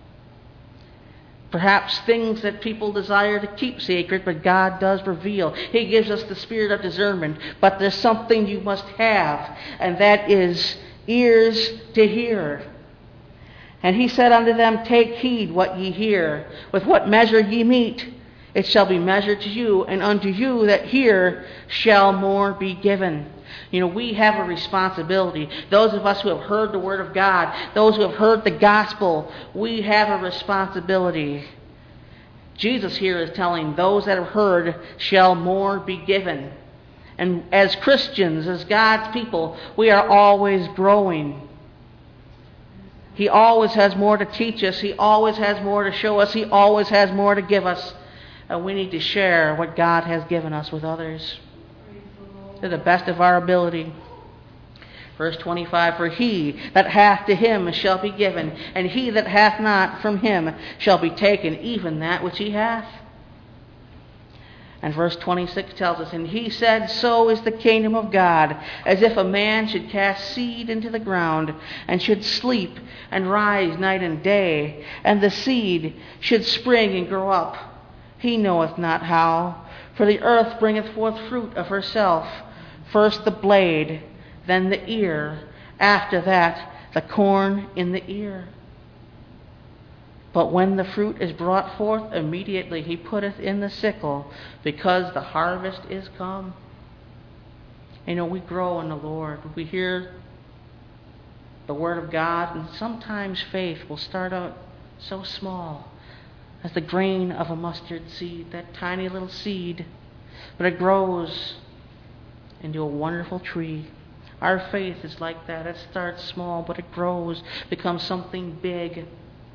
Perhaps things that people desire to keep secret, but God does reveal. He gives us the spirit of discernment. But there's something you must have, and that is ears to hear. And he said unto them, take heed what ye hear. With what measure ye mete, it shall be measured to you, and unto you that hear shall more be given. We have a responsibility. Those of us who have heard the word of God, those who have heard the gospel, we have a responsibility. Jesus here is telling those that have heard shall more be given. And as Christians, as God's people, we are always growing. He always has more to teach us. He always has more to show us. He always has more to give us. And we need to share what God has given us with others to the best of our ability. Verse 25, for he that hath to him shall be given, and he that hath not from him shall be taken even that which he hath. And verse 26 tells us, and he said, so is the kingdom of God, as if a man should cast seed into the ground, and should sleep and rise night and day, and the seed should spring and grow up. He knoweth not how, for the earth bringeth forth fruit of herself, first the blade, then the ear, after that the corn in the ear. But when the fruit is brought forth, immediately he putteth in the sickle, because the harvest is come. We grow in the Lord. We hear the word of God, and sometimes faith will start out so small as the grain of a mustard seed, that tiny little seed, but it grows into a wonderful tree. Our faith is like that. It starts small, but it grows, becomes something big.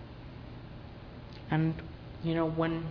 And, when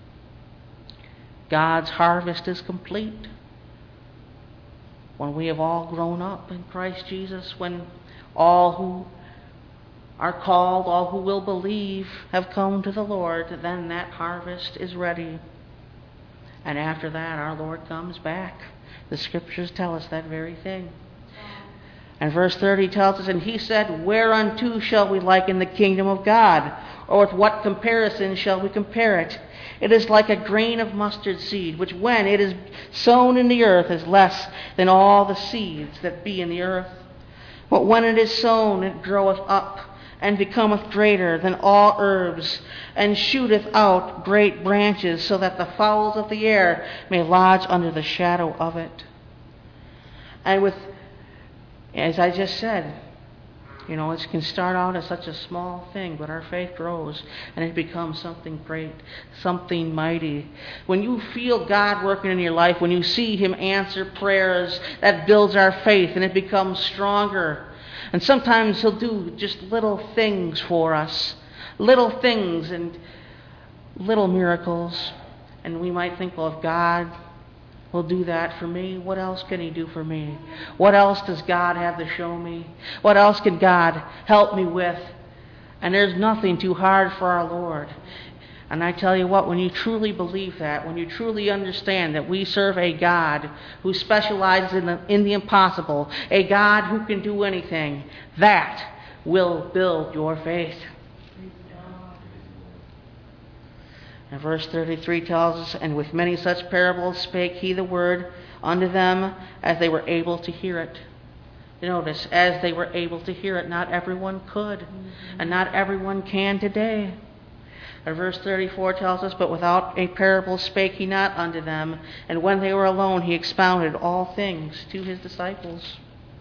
God's harvest is complete, when we have all grown up in Christ Jesus, when all who are called, all who will believe, have come to the Lord, then that harvest is ready. And after that, our Lord comes back. The scriptures tell us that very thing. And verse 30 tells us, and he said, whereunto shall we liken the kingdom of God? Or with what comparison shall we compare it? It is like a grain of mustard seed, which when it is sown in the earth is less than all the seeds that be in the earth. But when it is sown, it groweth up, and becometh greater than all herbs, and shooteth out great branches, so that the fowls of the air may lodge under the shadow of it. And as I just said, it can start out as such a small thing, but our faith grows and it becomes something great, something mighty. When you feel God working in your life, when you see Him answer prayers, that builds our faith and it becomes stronger. And sometimes He'll do just little things for us, little things and little miracles. And we might think, well, if God will do that for me, what else can He do for me? What else does God have to show me? What else can God help me with? And there's nothing too hard for our Lord. And I tell you what, when you truly believe that, when you truly understand that we serve a God who specializes in the impossible, a God who can do anything, that will build your faith. And verse 33 tells us, and with many such parables spake he the word unto them as they were able to hear it. You notice, as they were able to hear it, not everyone could, and not everyone can today. And verse 34 tells us, but without a parable spake he not unto them, and when they were alone he expounded all things to his disciples.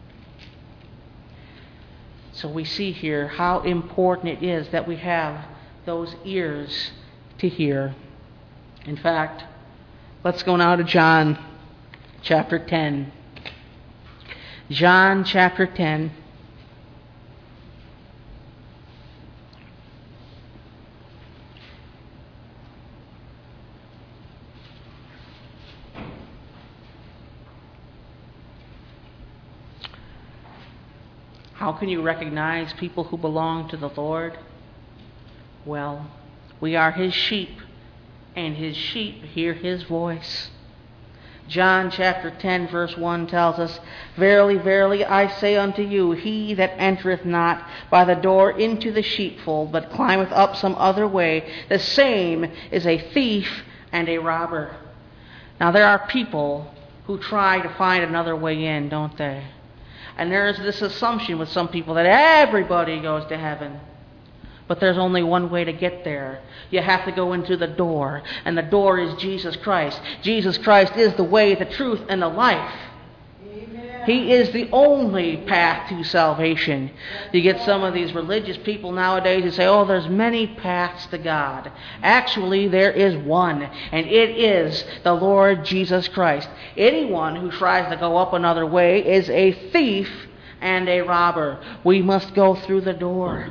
So we see here how important it is that we have those ears to hear. In fact, let's go now to John chapter 10. John chapter 10. How can you recognize people who belong to the Lord? Well, we are His sheep, and His sheep hear His voice. John chapter 10 verse 1 tells us, verily, verily, I say unto you, he that entereth not by the door into the sheepfold, but climbeth up some other way, the same is a thief and a robber. Now there are people who try to find another way in, don't they? And there is this assumption with some people that everybody goes to heaven. But there's only one way to get there. You have to go into the door. And the door is Jesus Christ. Jesus Christ is the way, the truth, and the life. Amen. He is the only path to salvation. You get some of these religious people nowadays who say, oh, there's many paths to God. Actually, there is one. And it is the Lord Jesus Christ. Anyone who tries to go up another way is a thief and a robber. We must go through the door.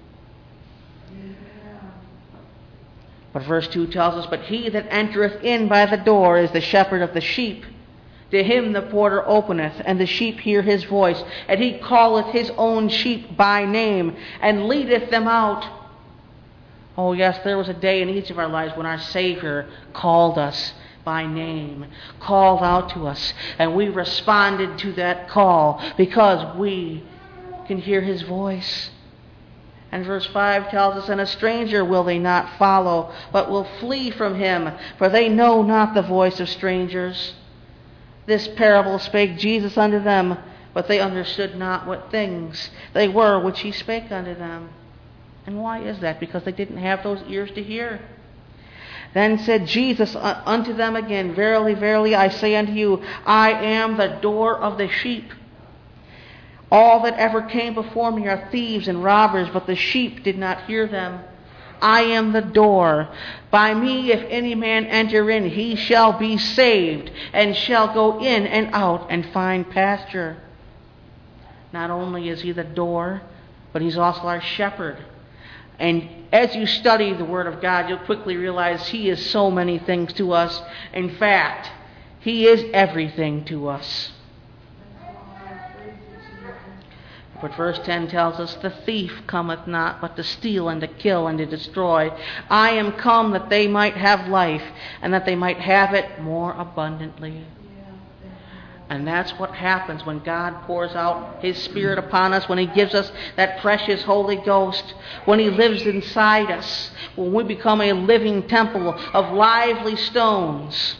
But verse 2 tells us, but he that entereth in by the door is the shepherd of the sheep. To him the porter openeth, and the sheep hear his voice, and he calleth his own sheep by name, and leadeth them out. Oh yes, there was a day in each of our lives when our Savior called us by name, called out to us, and we responded to that call because we can hear His voice. And verse 5 tells us, and a stranger will they not follow, but will flee from him, for they know not the voice of strangers. This parable spake Jesus unto them, but they understood not what things they were which He spake unto them. And why is that? Because they didn't have those ears to hear. Then said Jesus unto them again, verily, verily, I say unto you, I am the door of the sheep. All that ever came before me are thieves and robbers, but the sheep did not hear them. I am the door. By me, if any man enter in, he shall be saved, and shall go in and out and find pasture. Not only is He the door, but He's also our shepherd. And as you study the Word of God, you'll quickly realize He is so many things to us. In fact, He is everything to us. But verse 10 tells us, the thief cometh not but to steal and to kill and to destroy. I am come that they might have life, and that they might have it more abundantly. And that's what happens when God pours out His Spirit upon us, when He gives us that precious Holy Ghost, when He lives inside us, when we become a living temple of lively stones.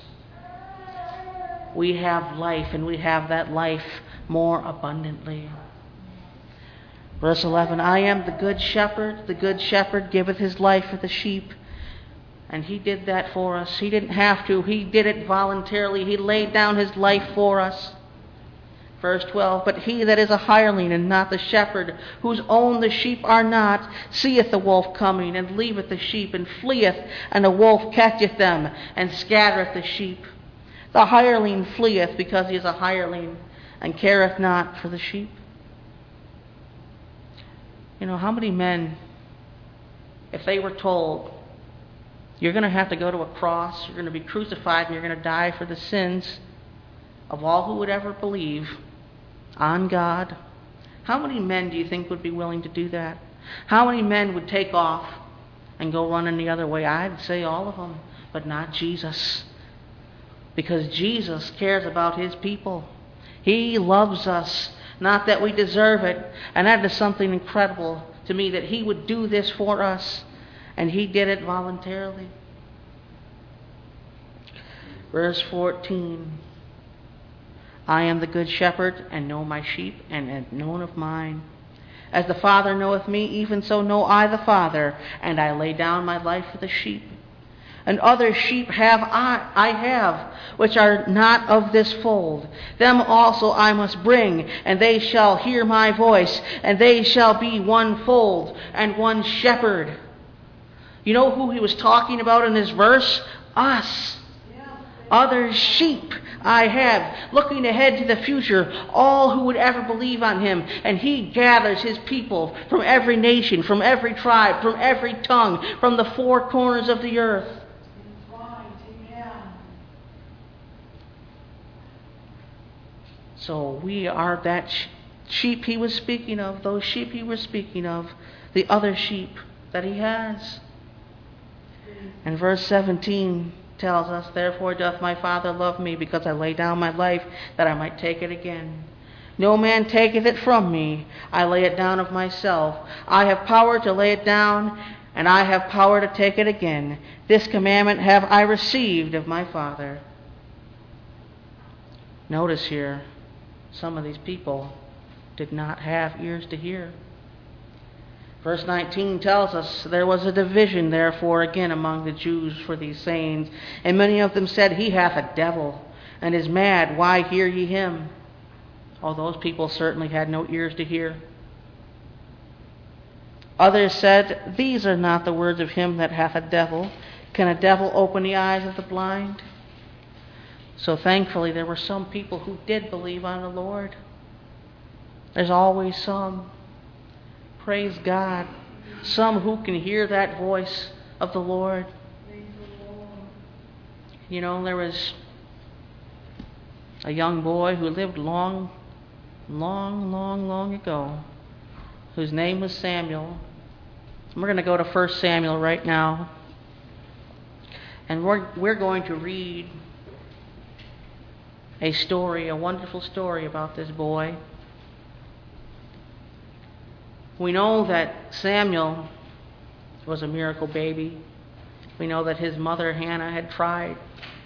We have life, and we have that life more abundantly. Verse 11, I am the good shepherd giveth his life for the sheep. And He did that for us. He didn't have to. He did it voluntarily. He laid down His life for us. Verse 12, but he that is a hireling and not the shepherd, whose own the sheep are not, seeth the wolf coming, and leaveth the sheep, and fleeth, and the wolf catcheth them, and scattereth the sheep. The hireling fleeth because he is a hireling, and careth not for the sheep. You know, how many men, if they were told, you're going to have to go to a cross, you're going to be crucified, and you're going to die for the sins of all who would ever believe on God, how many men do you think would be willing to do that? How many men would take off and go running the other way? I'd say all of them, but not Jesus. Because Jesus cares about His people. He loves us, not that we deserve it. And that is something incredible to me, that He would do this for us. And He did it voluntarily. Verse 14. I am the good shepherd, and know my sheep, and am known of mine. As the Father knoweth me, even so know I the Father, and I lay down my life for the sheep. And other sheep I have, which are not of this fold. Them also I must bring, and they shall hear my voice, and they shall be one fold and one shepherd. You know who He was talking about in this verse? Us. Other sheep I have, looking ahead to the future, all who would ever believe on Him. And He gathers His people from every nation, from every tribe, from every tongue, from the four corners of the earth. So we are that sheep He was speaking of, those sheep He was speaking of, the other sheep that He has. And verse 17 tells us, therefore doth my Father love me, because I lay down my life, that I might take it again. No man taketh it from me. I lay it down of myself. I have power to lay it down, and I have power to take it again. This commandment have I received of my Father. Notice here, some of these people did not have ears to hear. Verse 19 tells us, there was a division therefore again among the Jews for these sayings. And many of them said, He hath a devil, and is mad. Why hear ye him? Oh, those people certainly had no ears to hear. Others said, These are not the words of him that hath a devil. Can a devil open the eyes of the blind? So thankfully there were some people who did believe on the Lord. There's always some. Praise God. Some who can hear that voice of the Lord. You know, there was a young boy who lived long ago, whose name was Samuel. We're going to go to 1 Samuel right now. And we're going to read a story, a wonderful story about this boy. We know that Samuel was a miracle baby. We know that his mother, Hannah, had tried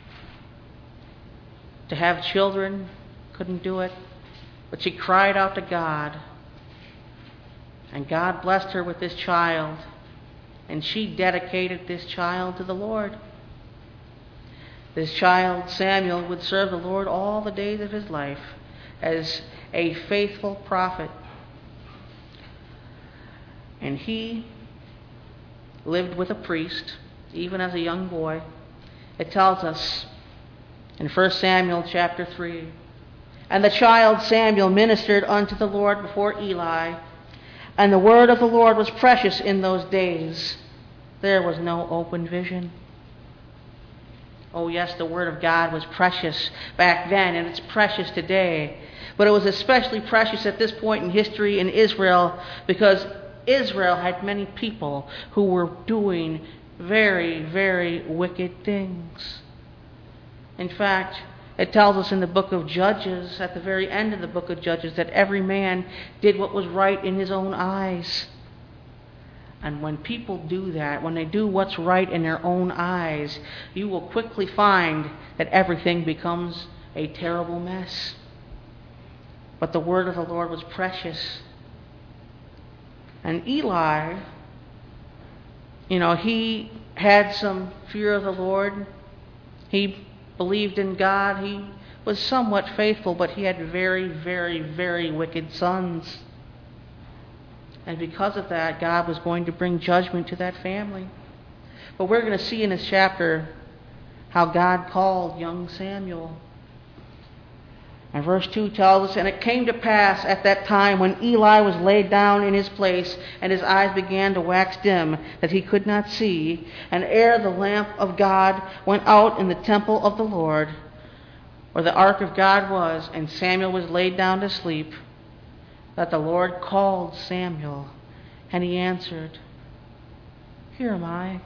to have children, couldn't do it, but she cried out to God. And God blessed her with this child, and she dedicated this child to the Lord. This child, Samuel, would serve the Lord all the days of his life as a faithful prophet. And he lived with a priest, even as a young boy. It tells us in 1 Samuel chapter 3, And the child Samuel ministered unto the Lord before Eli, and the word of the Lord was precious in those days. There was no open vision. Oh yes, the word of God was precious back then, and it's precious today. But it was especially precious at this point in history in Israel because Israel had many people who were doing very, very wicked things. In fact, it tells us in the book of Judges, at the very end of the book of Judges, that every man did what was right in his own eyes. And when people do that, when they do what's right in their own eyes, you will quickly find that everything becomes a terrible mess. But the word of the Lord was precious. And Eli, he had some fear of the Lord. He believed in God. He was somewhat faithful, but he had very, very, very wicked sons. And because of that, God was going to bring judgment to that family. But we're going to see in this chapter how God called young Samuel. And verse 2 tells us, "And it came to pass at that time when Eli was laid down in his place, and his eyes began to wax dim, that he could not see, and ere the lamp of God went out in the temple of the Lord, where the ark of God was, and Samuel was laid down to sleep, that the Lord called Samuel, and he answered, Here am I."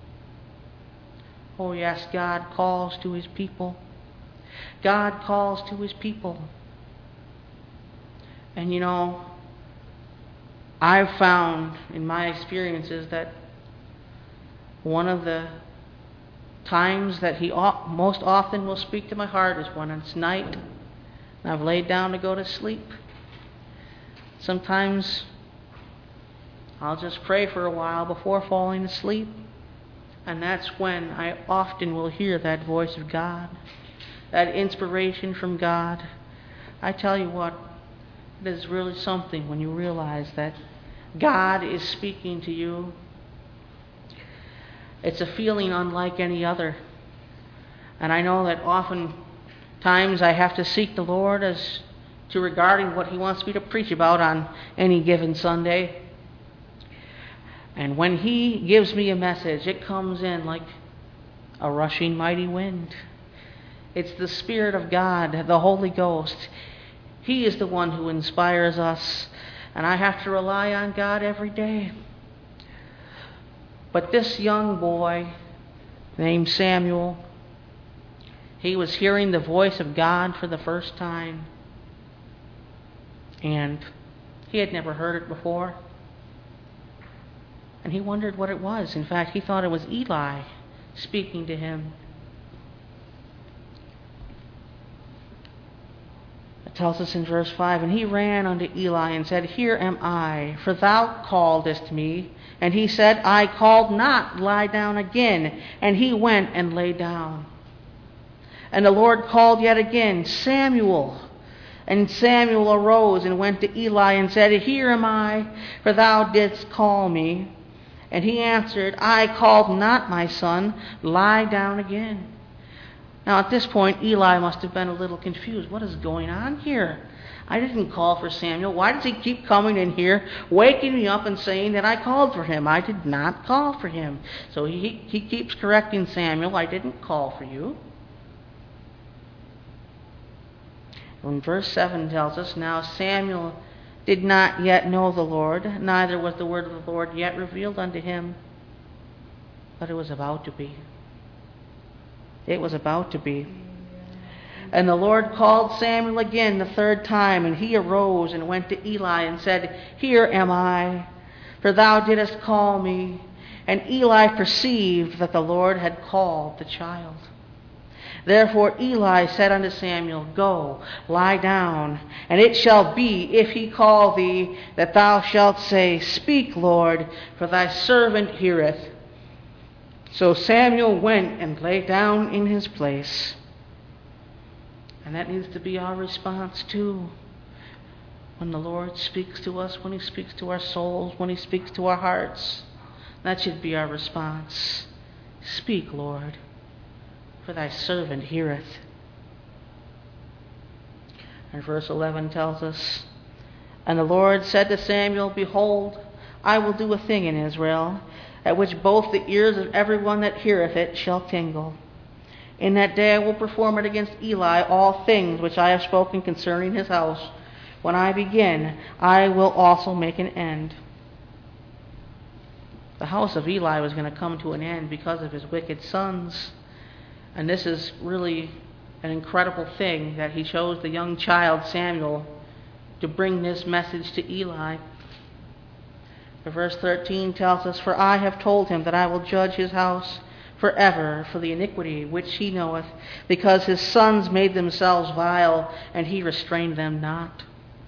Oh yes, God calls to his people. God calls to his people. And I've found in my experiences that one of the times that he most often will speak to my heart is when it's night and I've laid down to go to sleep. Sometimes I'll just pray for a while before falling asleep, and that's when I often will hear that voice of God, that inspiration from God. I tell you what, it is really something when you realize that God is speaking to you. It's a feeling unlike any other. And I know that oftentimes I have to seek the Lord as to regarding what he wants me to preach about on any given Sunday. And when he gives me a message, it comes in like a rushing mighty wind. It's the Spirit of God, the Holy Ghost. He is the one who inspires us, and I have to rely on God every day. But this young boy named Samuel, he was hearing the voice of God for the first time. And he had never heard it before. And he wondered what it was. In fact, he thought it was Eli speaking to him. It tells us in verse 5, "And he ran unto Eli and said, Here am I, for thou calledest me. And he said, I called not, lie down again. And he went and lay down. And the Lord called yet again, Samuel. And Samuel arose and went to Eli and said, Here am I, for thou didst call me. And he answered, I called not, my son, lie down again." Now at this point, Eli must have been a little confused. What is going on here? I didn't call for Samuel. Why does he keep coming in here, waking me up and saying that I called for him? I did not call for him. So he keeps correcting Samuel. I didn't call for you. And verse 7 tells us, "Now Samuel did not yet know the Lord, neither was the word of the Lord yet revealed unto him." But it was about to be. It was about to be. "And the Lord called Samuel again the third time, and he arose and went to Eli and said, Here am I, for thou didst call me. And Eli perceived that the Lord had called the child. Therefore Eli said unto Samuel, Go, lie down, and it shall be, if he call thee, that thou shalt say, Speak, Lord, for thy servant heareth. So Samuel went and lay down in his place." And that needs to be our response too. When the Lord speaks to us, when he speaks to our souls, when he speaks to our hearts, that should be our response. Speak, Lord, for thy servant heareth. And verse 11 tells us, "And the Lord said to Samuel, Behold, I will do a thing in Israel, at which both the ears of every one that heareth it shall tingle. In that day I will perform it against Eli all things which I have spoken concerning his house. When I begin, I will also make an end. The house of Eli was going to come to an end because of his wicked sons. And this is really an incredible thing that he chose the young child Samuel to bring this message to Eli. Verse 13 tells us, For I have told him that I will judge his house forever for the iniquity which he knoweth, because his sons made themselves vile, and he restrained them not.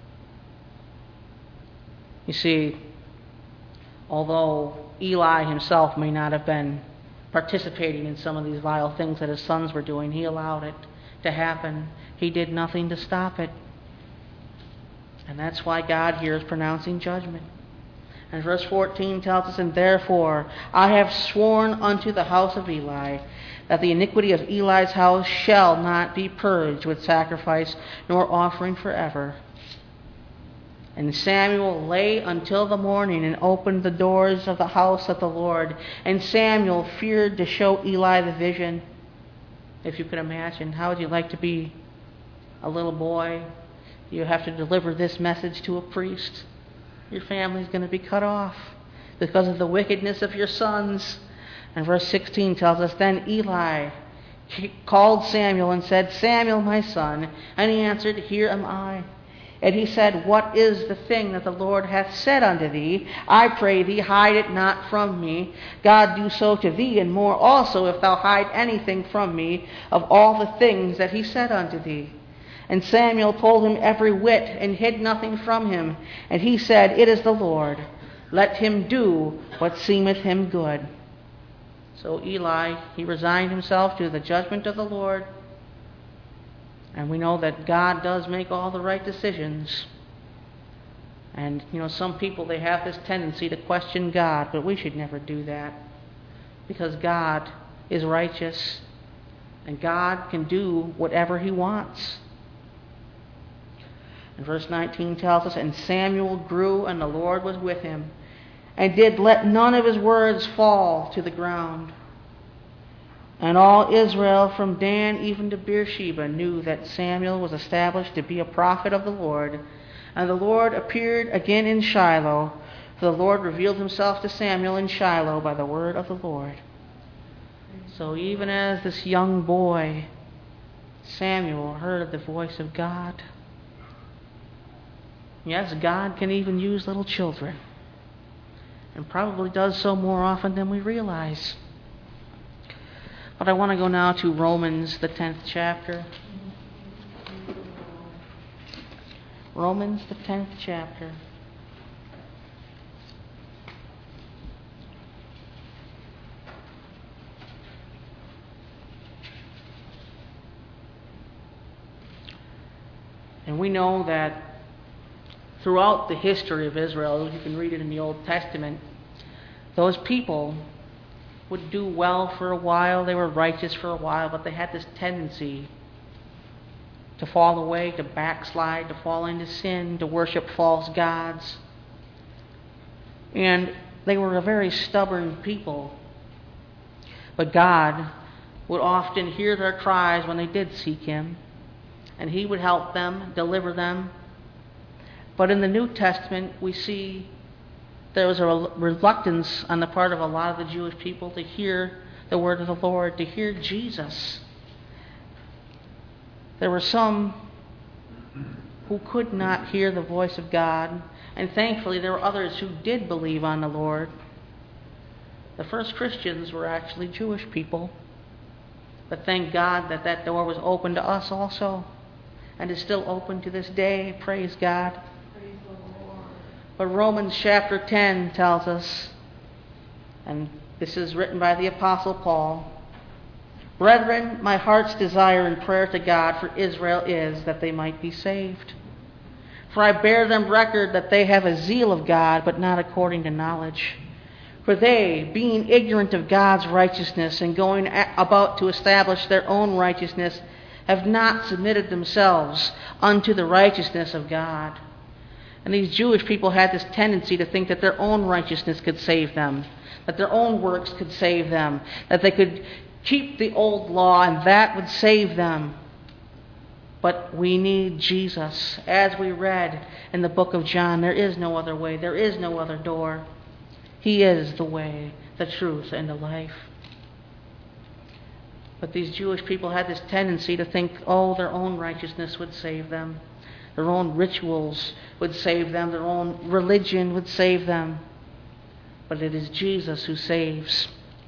You see, although Eli himself may not have been participating in some of these vile things that his sons were doing, he allowed it to happen. He did nothing to stop it. And that's why God here is pronouncing judgment. And verse 14 tells us, And therefore I have sworn unto the house of Eli, that the iniquity of Eli's house shall not be purged with sacrifice nor offering forever. And Samuel lay until the morning and opened the doors of the house of the Lord. And Samuel feared to show Eli the vision. If you could imagine, how would you like to be a little boy? You have to deliver this message to a priest. Your family's going to be cut off because of the wickedness of your sons. And verse 16 tells us, Then Eli called Samuel and said, Samuel, my son. And he answered, Here am I. And he said, What is the thing that the Lord hath said unto thee? I pray thee, hide it not from me. God do so to thee, and more also, if thou hide anything from me of all the things that he said unto thee. And Samuel told him every whit, and hid nothing from him. And he said, It is the Lord. Let him do what seemeth him good. So Eli, he resigned himself to the judgment of the Lord. And we know that God does make all the right decisions. And, some people, they have this tendency to question God, but we should never do that. Because God is righteous, and God can do whatever he wants. And verse 19 tells us, And Samuel grew, and the Lord was with him, and did let none of his words fall to the ground. And all Israel from Dan even to Beersheba knew that Samuel was established to be a prophet of the Lord. And the Lord appeared again in Shiloh, for the Lord revealed himself to Samuel in Shiloh by the word of the Lord. So even as this young boy, Samuel, heard the voice of God. Yes, God can even use little children, and probably does so more often than we realize. But I want to go now to Romans, the 10th chapter. Romans, the 10th chapter. And we know that throughout the history of Israel, you can read it in the Old Testament, those people would do well for a while, they were righteous for a while, but they had this tendency to fall away, to backslide, to fall into sin, to worship false gods. And they were a very stubborn people. But God would often hear their cries when they did seek him, and he would help them, deliver them. But in the New Testament, we see there was a reluctance on the part of a lot of the Jewish people to hear the word of the Lord, to hear Jesus. There were some who could not hear the voice of God, and thankfully there were others who did believe on the Lord. The first Christians were actually Jewish people, but thank God that that door was open to us also, and is still open to this day. Praise God. But Romans chapter 10 tells us, and this is written by the Apostle Paul, Brethren, my heart's desire and prayer to God for Israel is that they might be saved. For I bear them record that they have a zeal of God, but not according to knowledge. For they, being ignorant of God's righteousness and going about to establish their own righteousness, have not submitted themselves unto the righteousness of God. And these Jewish people had this tendency to think that their own righteousness could save them, that their own works could save them, that they could keep the old law, and that would save them. But we need Jesus. As we read in the book of John, there is no other way. There is no other door. He is the way, the truth, and the life. But these Jewish people had this tendency to think, their own righteousness would save them. Their own rituals would save them. Their own religion would save them. But it is Jesus who saves.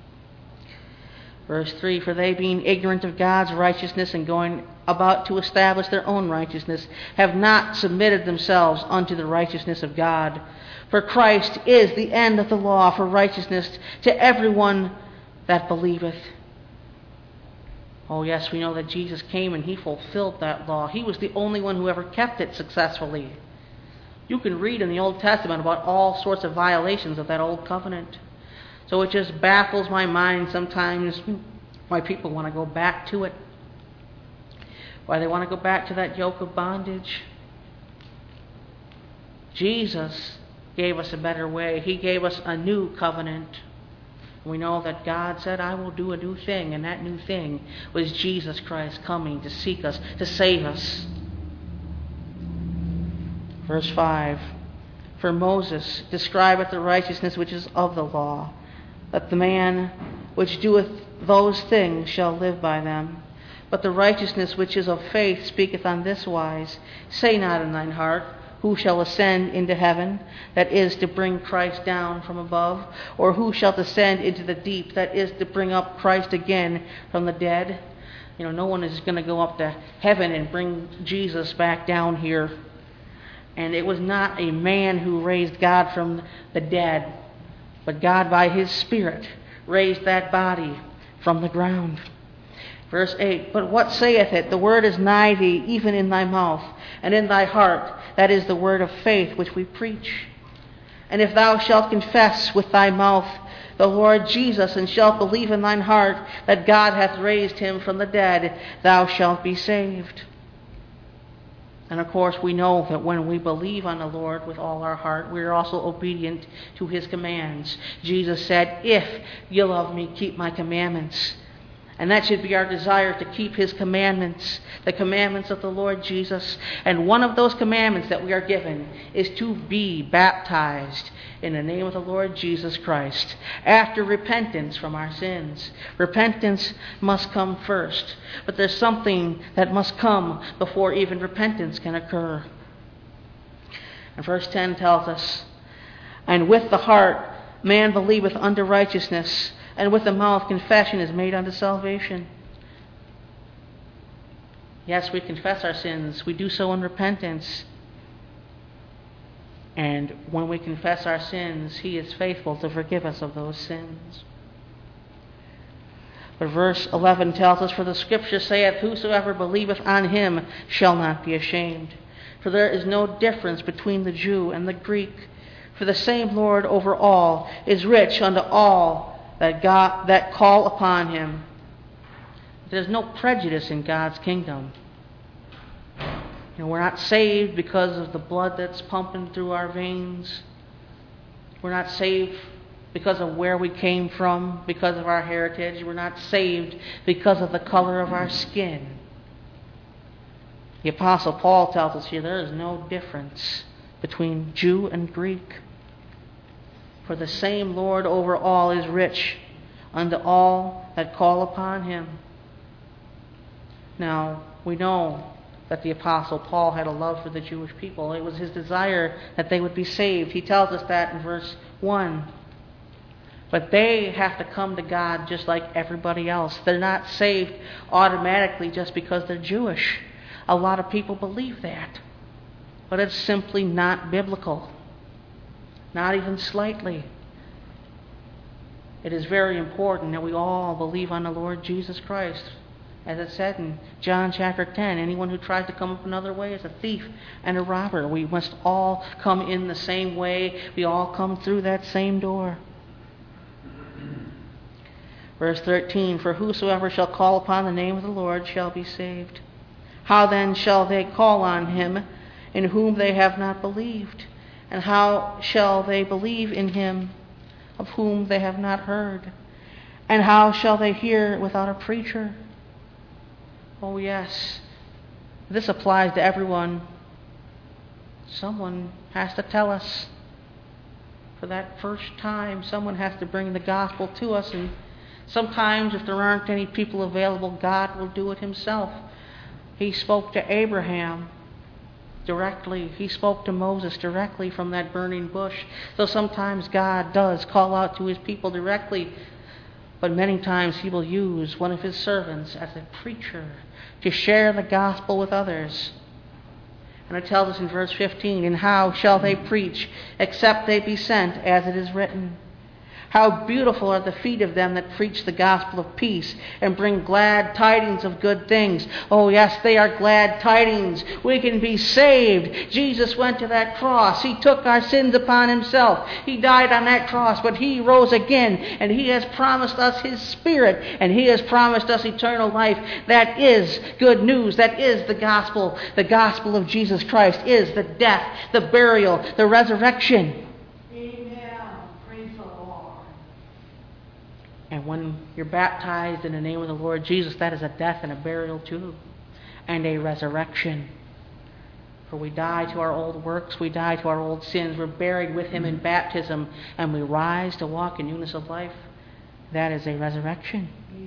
Verse 3, for they, being ignorant of God's righteousness and going about to establish their own righteousness, have not submitted themselves unto the righteousness of God. For Christ is the end of the law for righteousness to everyone that believeth. Oh yes, we know that Jesus came and He fulfilled that law. He was the only one who ever kept it successfully. You can read in the Old Testament about all sorts of violations of that old covenant. So it just baffles my mind sometimes why people want to go back to it. Why they want to go back to that yoke of bondage. Jesus gave us a better way. He gave us a new covenant. We know that God said, I will do a new thing, and that new thing was Jesus Christ coming to seek us, to save us. Verse 5, for Moses describeth the righteousness which is of the law, that the man which doeth those things shall live by them. But the righteousness which is of faith speaketh on this wise, say not in thine heart, who shall ascend into heaven, that is to bring Christ down from above, or who shall descend into the deep, that is to bring up Christ again from the dead. No one is going to go up to heaven and bring Jesus back down here. And it was not a man who raised God from the dead, but God by His Spirit raised that body from the ground. Verse 8, but what saith it? The word is nigh thee, even in thy mouth, and in thy heart. That is the word of faith which we preach. And if thou shalt confess with thy mouth the Lord Jesus, and shalt believe in thine heart that God hath raised Him from the dead, thou shalt be saved. And of course we know that when we believe on the Lord with all our heart, we are also obedient to His commands. Jesus said, if you love me, keep my commandments. And that should be our desire, to keep His commandments, the commandments of the Lord Jesus. And one of those commandments that we are given is to be baptized in the name of the Lord Jesus Christ after repentance from our sins. Repentance must come first, but there's something that must come before even repentance can occur. And verse 10 tells us, and with the heart man believeth unto righteousness, and with the mouth confession is made unto salvation. Yes, we confess our sins. We do so in repentance. And when we confess our sins, He is faithful to forgive us of those sins. But verse 11 tells us, for the Scripture saith, whosoever believeth on Him shall not be ashamed. For there is no difference between the Jew and the Greek. For the same Lord over all is rich unto all that call upon Him. There's no prejudice in God's kingdom. We're not saved because of the blood that's pumping through our veins. We're not saved because of where we came from, because of our heritage. We're not saved because of the color of our skin. The Apostle Paul tells us here there is no difference between Jew and Greek. For the same Lord over all is rich unto all that call upon Him. Now, we know that the Apostle Paul had a love for the Jewish people. It was his desire that they would be saved. He tells us that in verse 1. But they have to come to God just like everybody else. They're not saved automatically just because they're Jewish. A lot of people believe that. But it's simply not biblical. Not even slightly. It is very important that we all believe on the Lord Jesus Christ. As it said in John chapter 10, anyone who tries to come up another way is a thief and a robber. We must all come in the same way. We all come through that same door. Verse 13, for whosoever shall call upon the name of the Lord shall be saved. How then shall they call on Him in whom they have not believed? And how shall they believe in Him of whom they have not heard? And how shall they hear without a preacher? Oh yes, this applies to everyone. Someone has to tell us. For that first time, someone has to bring the gospel to us. And sometimes if there aren't any people available, God will do it himself. He spoke to Abraham directly. He spoke to Moses directly from that burning bush. So sometimes God does call out to his people directly, but many times he will use one of his servants as a preacher to share the gospel with others. And it tells us in verse 15, and how shall they preach except they be sent, as it is written? How beautiful are the feet of them that preach the gospel of peace and bring glad tidings of good things. Oh yes, they are glad tidings. We can be saved. Jesus went to that cross. He took our sins upon himself. He died on that cross, but he rose again, and he has promised us his Spirit, and he has promised us eternal life. That is good news. That is the gospel. The gospel of Jesus Christ is the death, the burial, the resurrection. And when you're baptized in the name of the Lord Jesus, that is a death and a burial too, and a resurrection. For we die to our old works, we die to our old sins, we're buried with him in baptism, and we rise to walk in newness of life. That is a resurrection.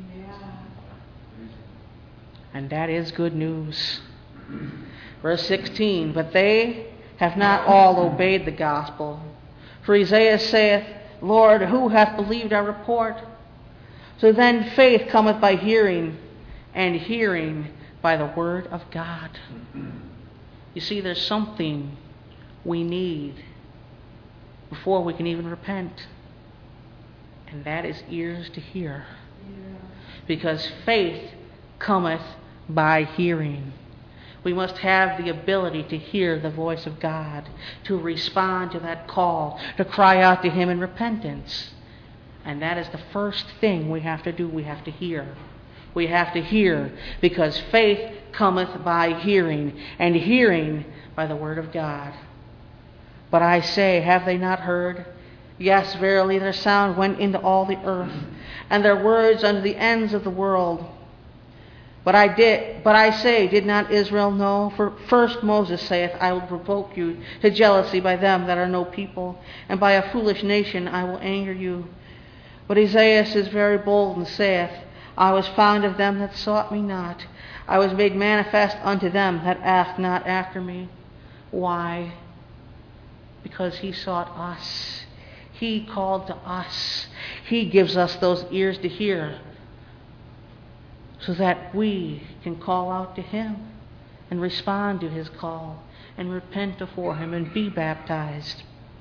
And that is good news. Verse 16, but they have not all obeyed the gospel. For Isaiah saith, Lord, who hath believed our report? So then faith cometh by hearing, and hearing by the word of God. You see, there's something we need before we can even repent. And that is ears to hear. Because faith cometh by hearing. We must have the ability to hear the voice of God, to respond to that call, to cry out to him in repentance. And that is the first thing we have to do. We have to hear. We have to hear, because faith cometh by hearing, and hearing by the word of God. But I say, have they not heard? Yes, verily, their sound went into all the earth, and their words unto the ends of the world. But I say, did not Israel know? For first Moses saith, I will provoke you to jealousy by them that are no people, and by a foolish nation I will anger you. But Isaiah is very bold and saith, I was found of them that sought me not. I was made manifest unto them that asked not after me. Why? Because he sought us. He called to us. He gives us those ears to hear so that we can call out to him and respond to his call and repent before him and be baptized.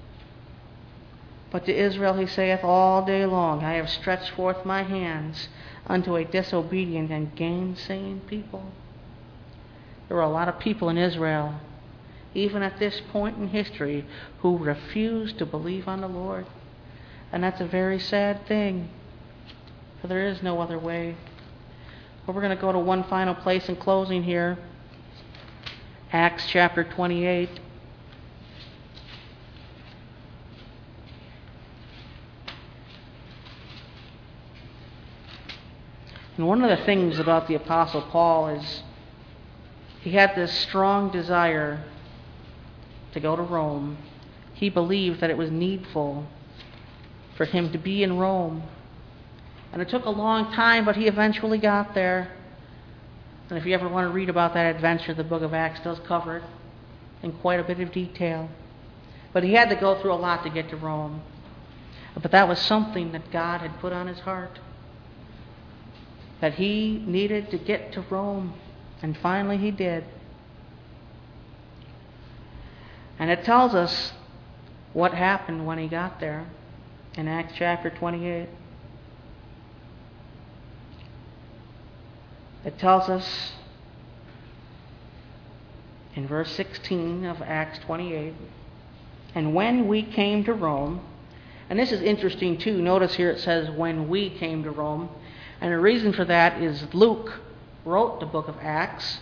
But to Israel he saith all day long, I have stretched forth my hands unto a disobedient and gainsaying people. There were a lot of people in Israel, even at this point in history, who refused to believe on the Lord. And that's a very sad thing, for there is no other way. But we're going to go to one final place in closing here. Acts chapter 28. And one of the things about the Apostle Paul is he had this strong desire to go to Rome. He believed that it was needful for him to be in Rome. And it took a long time, but he eventually got there. And if you ever want to read about that adventure, the book of Acts does cover it in quite a bit of detail. But he had to go through a lot to get to Rome. But that was something that God had put on his heart, that he needed to get to Rome. And finally he did. And it tells us what happened when he got there in Acts chapter 28. It tells us in verse 16 of Acts 28, and when we came to Rome, and this is interesting too, notice here it says when we came to Rome, and the reason for that is Luke wrote the book of Acts,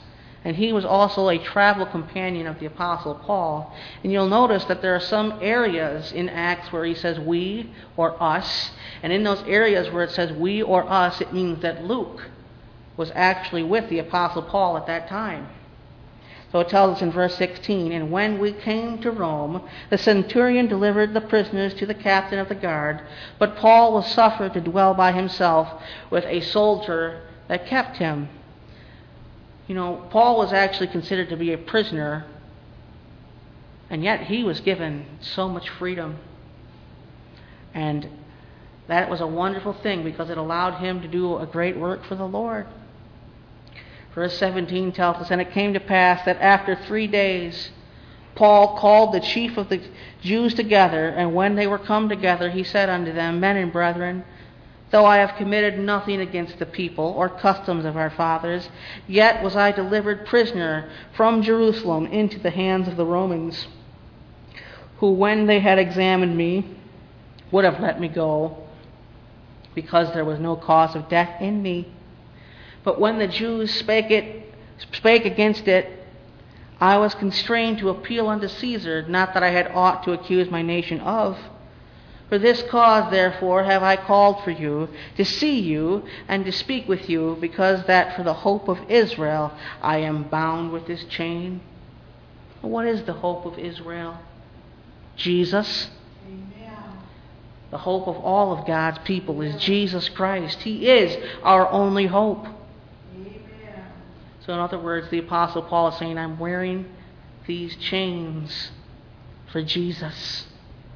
And he was also a travel companion of the Apostle Paul. And you'll notice that there are some areas in Acts where he says we or us. And in those areas where it says we or us, it means that Luke was actually with the Apostle Paul at that time. So it tells us in verse 16, "And when we came to Rome, the centurion delivered the prisoners to the captain of the guard, but Paul was suffered to dwell by himself with a soldier that kept him." You know, Paul was actually considered to be a prisoner, and yet he was given so much freedom. And that was a wonderful thing because it allowed him to do a great work for the Lord. Verse 17 tells us, "And it came to pass that after 3 days Paul called the chief of the Jews together, and when they were come together, he said unto them, Men and brethren, though I have committed nothing against the people or customs of our fathers, yet was I delivered prisoner from Jerusalem into the hands of the Romans, who when they had examined me would have let me go, because there was no cause of death in me. But when the Jews spake against it, I was constrained to appeal unto Caesar, not that I had aught to accuse my nation of. For this cause, therefore, have I called for you, to see you and to speak with you, because that for the hope of Israel I am bound with this chain." What is the hope of Israel? Jesus. Amen. The hope of all of God's people is Jesus Christ. He is our only hope. Amen. So in other words, the Apostle Paul is saying, I'm wearing these chains for Jesus.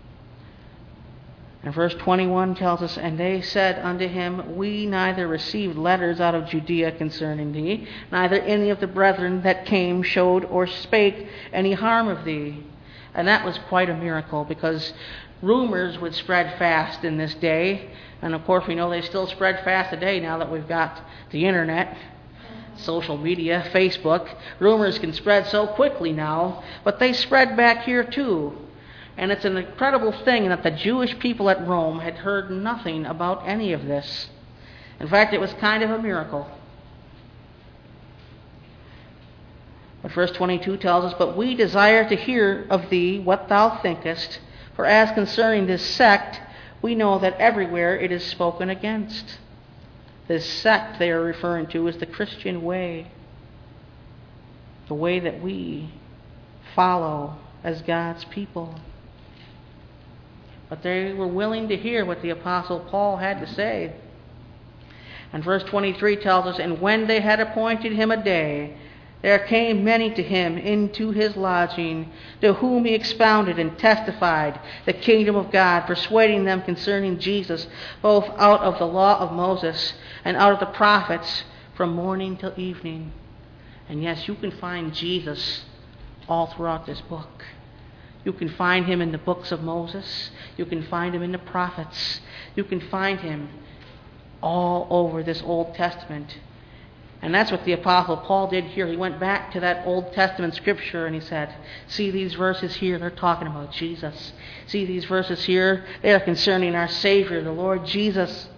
And verse 21 tells us, "And they said unto him, We neither received letters out of Judea concerning thee, neither any of the brethren that came showed or spake any harm of thee." And that was quite a miracle, because rumors would spread fast in this day. And of course we know they still spread fast today now that we've got the internet, social media, Facebook. Rumors can spread so quickly now, but they spread back here too. And it's an incredible thing that the Jewish people at Rome had heard nothing about any of this. In fact, it was kind of a miracle. But verse 22 tells us, "But we desire to hear of thee what thou thinkest, for as concerning this sect, we know that everywhere it is spoken against." This sect they are referring to is the Christian way, the way that we follow as God's people. But they were willing to hear what the Apostle Paul had to say. And verse 23 tells us, "And when they had appointed him a day, there came many to him into his lodging, to whom he expounded and testified the kingdom of God, persuading them concerning Jesus, both out of the law of Moses and out of the prophets, from morning till evening." And yes, you can find Jesus all throughout this book. You can find him in the books of Moses. You can find him in the prophets. You can find him all over this Old Testament. And that's what the Apostle Paul did here. He went back to that Old Testament scripture and he said, see these verses here, they're talking about Jesus. See these verses here, they are concerning our Savior, the Lord Jesus.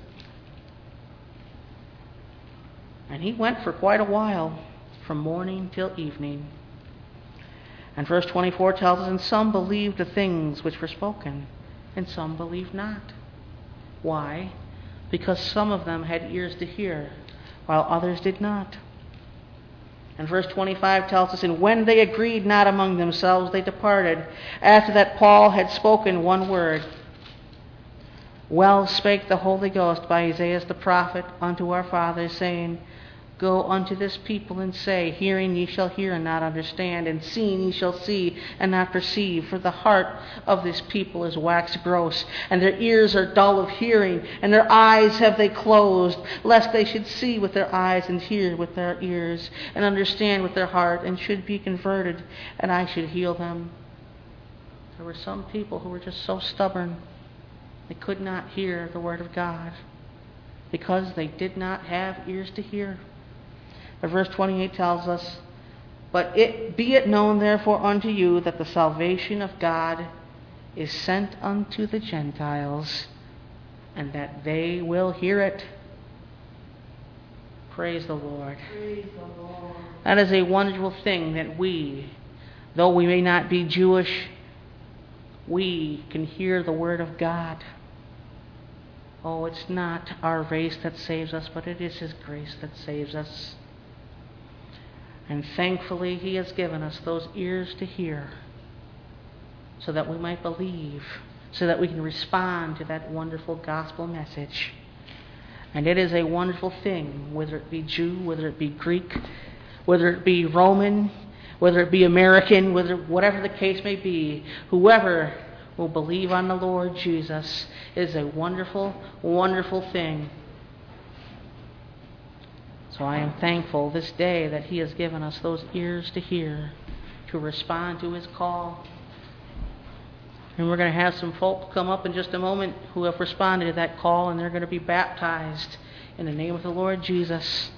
And he went for quite a while, from morning till evening. And verse 24 tells us, "And some believed the things which were spoken, and some believed not." Why? Because some of them had ears to hear, while others did not. And verse 25 tells us, "And when they agreed not among themselves, they departed, after that Paul had spoken one word. Well spake the Holy Ghost by Isaiah the prophet unto our fathers, saying, Go unto this people and say, Hearing ye shall hear and not understand, and seeing ye shall see and not perceive. For the heart of this people is waxed gross, and their ears are dull of hearing, and their eyes have they closed, lest they should see with their eyes, and hear with their ears, and understand with their heart, and should be converted, and I should heal them." There were some people who were just so stubborn, they could not hear the word of God, because they did not have ears to hear. But verse 28 tells us, "But be it known therefore unto you that the salvation of God is sent unto the Gentiles, and that they will hear it." Praise the Lord. Praise the Lord. That is a wonderful thing that we, though we may not be Jewish, we can hear the Word of God. Oh, it's not our race that saves us, but it is His grace that saves us. And thankfully, He has given us those ears to hear so that we might believe, so that we can respond to that wonderful gospel message. And it is a wonderful thing, whether it be Jew, whether it be Greek, whether it be Roman, whether it be American, whatever the case may be, whoever will believe on the Lord Jesus is a wonderful, wonderful thing. So I am thankful this day that He has given us those ears to hear, to respond to His call. And we're going to have some folk come up in just a moment who have responded to that call, and they're going to be baptized in the name of the Lord Jesus.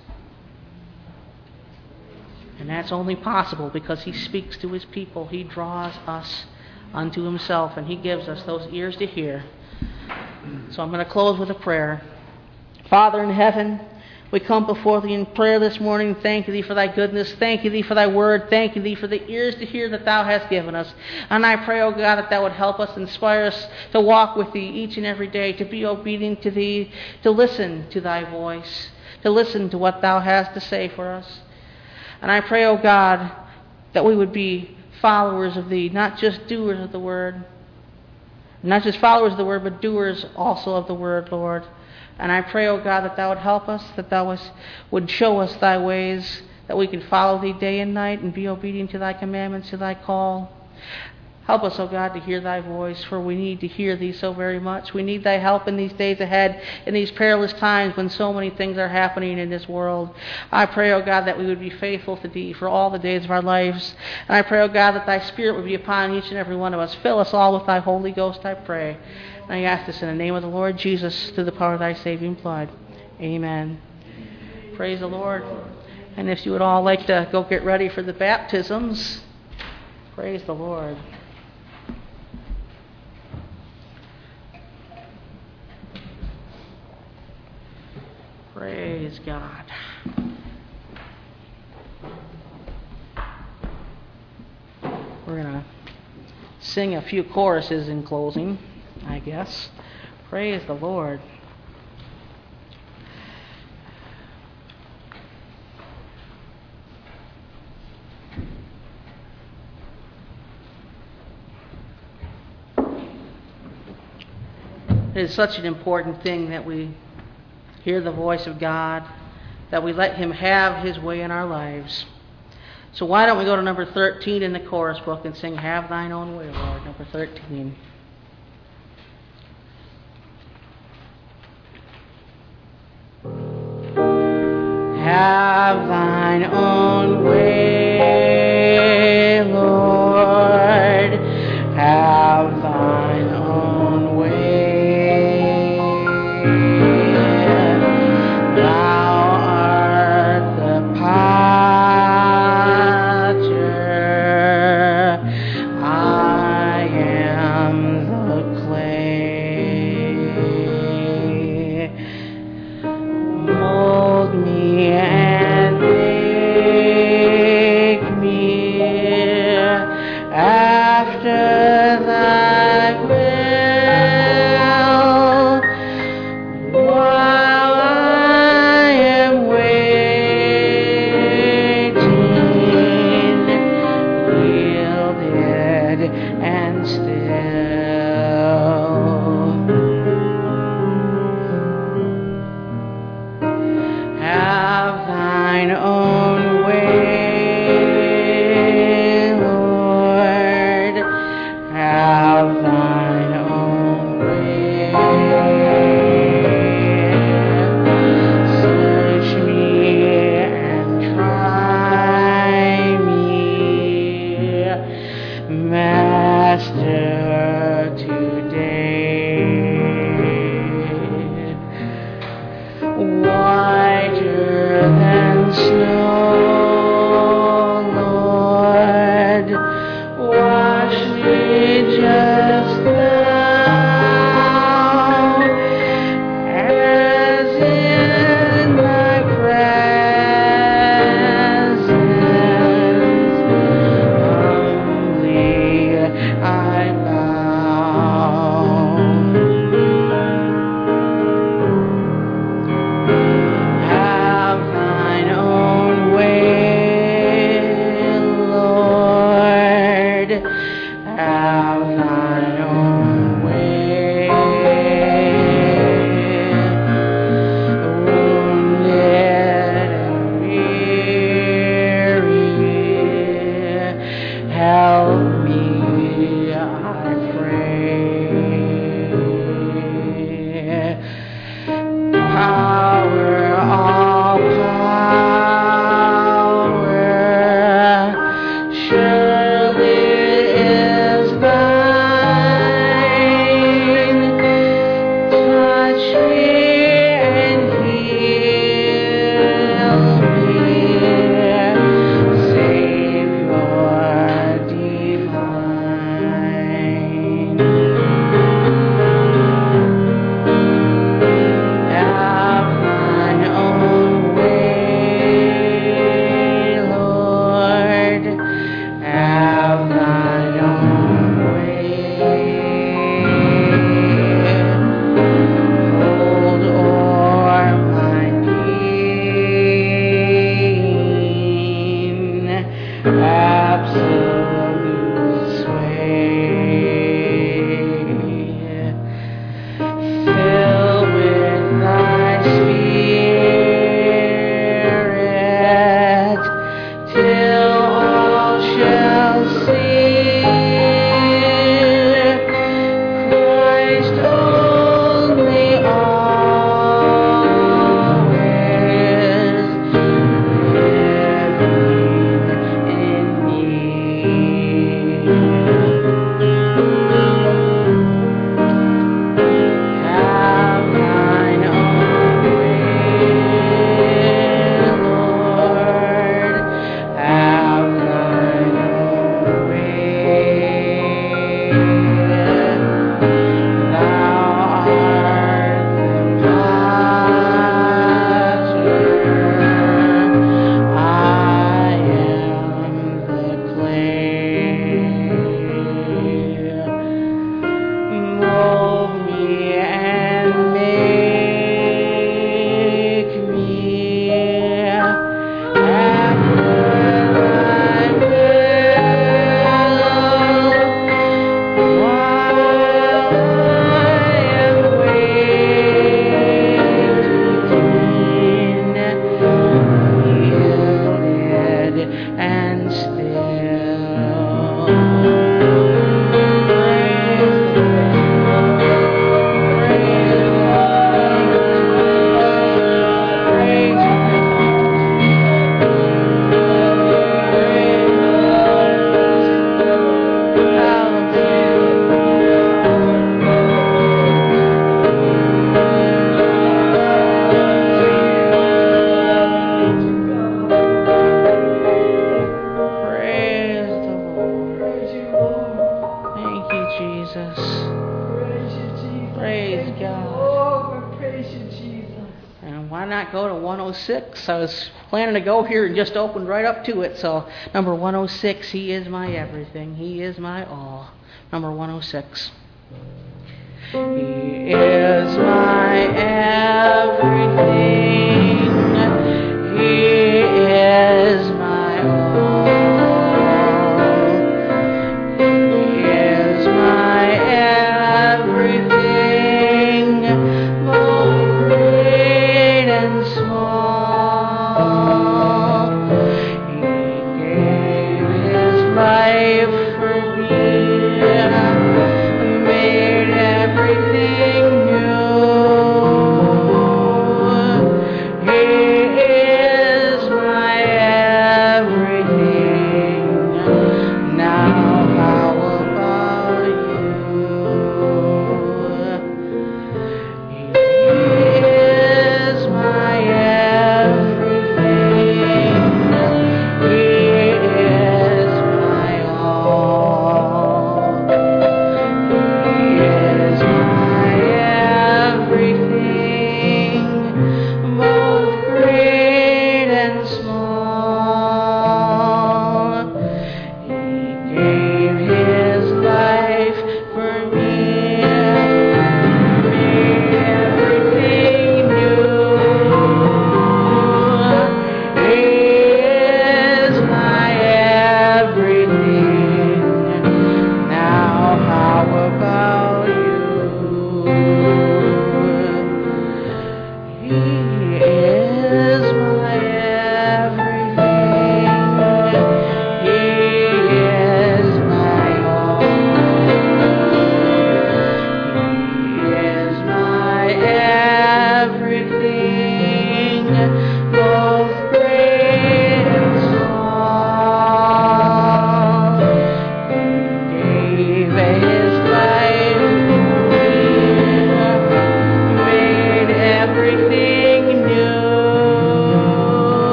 And that's only possible because He speaks to His people. He draws us unto Himself, and He gives us those ears to hear. So I'm going to close with a prayer. Father in heaven, we come before Thee in prayer this morning. Thank Thee for Thy goodness. Thank Thee for Thy word. Thank Thee for the ears to hear that Thou hast given us. And I pray, O God, that Thou would help us, inspire us to walk with Thee each and every day, to be obedient to Thee, to listen to Thy voice, to listen to what Thou hast to say for us. And I pray, O God, that we would be followers of Thee, not just doers of the word. Not just followers of the word, but doers also of the word, Lord. And I pray, O God, that Thou would help us, that Thou would show us Thy ways, that we can follow Thee day and night and be obedient to Thy commandments, to Thy call. Help us, O God, to hear Thy voice, for we need to hear Thee so very much. We need Thy help in these days ahead, in these perilous times when so many things are happening in this world. I pray, O God, that we would be faithful to Thee for all the days of our lives. And I pray, O God, that Thy Spirit would be upon each and every one of us. Fill us all with Thy Holy Ghost, I pray. And I ask this in the name of the Lord Jesus, through the power of Thy saving blood. Amen. Praise the Lord. And if you would all like to go get ready for the baptisms, praise the Lord. Praise God. We're going to sing a few choruses in closing, I guess. Praise the Lord. It is such an important thing that we hear the voice of God, that we let Him have His way in our lives. So why don't we go to number 13 in the chorus book and sing Have Thine Own Way, Lord, number 13. Have Thine own way, Lord, have Thine own way. Mold me and make absolute sway. Fill with thy Spirit, till all shall see Christ only always living in me. Have thine own way, Lord. Have thine own way. Thou art the potter, I am the clay. Mold me and make me after thy will, while I am waiting, yielded and still. Praise the Lord. Praise you, Lord. Thank you, Jesus. Praise you, Jesus. Praise Thank you, God. Lord. Praise you, Jesus. And why not go to 106? I was planning to go here and just opened right up to it. So, number 106, He is my everything. He is my all. Number 106. He is my everything. He is my all. He is my everything, both great and small. He gave His life for me, made everything new. He is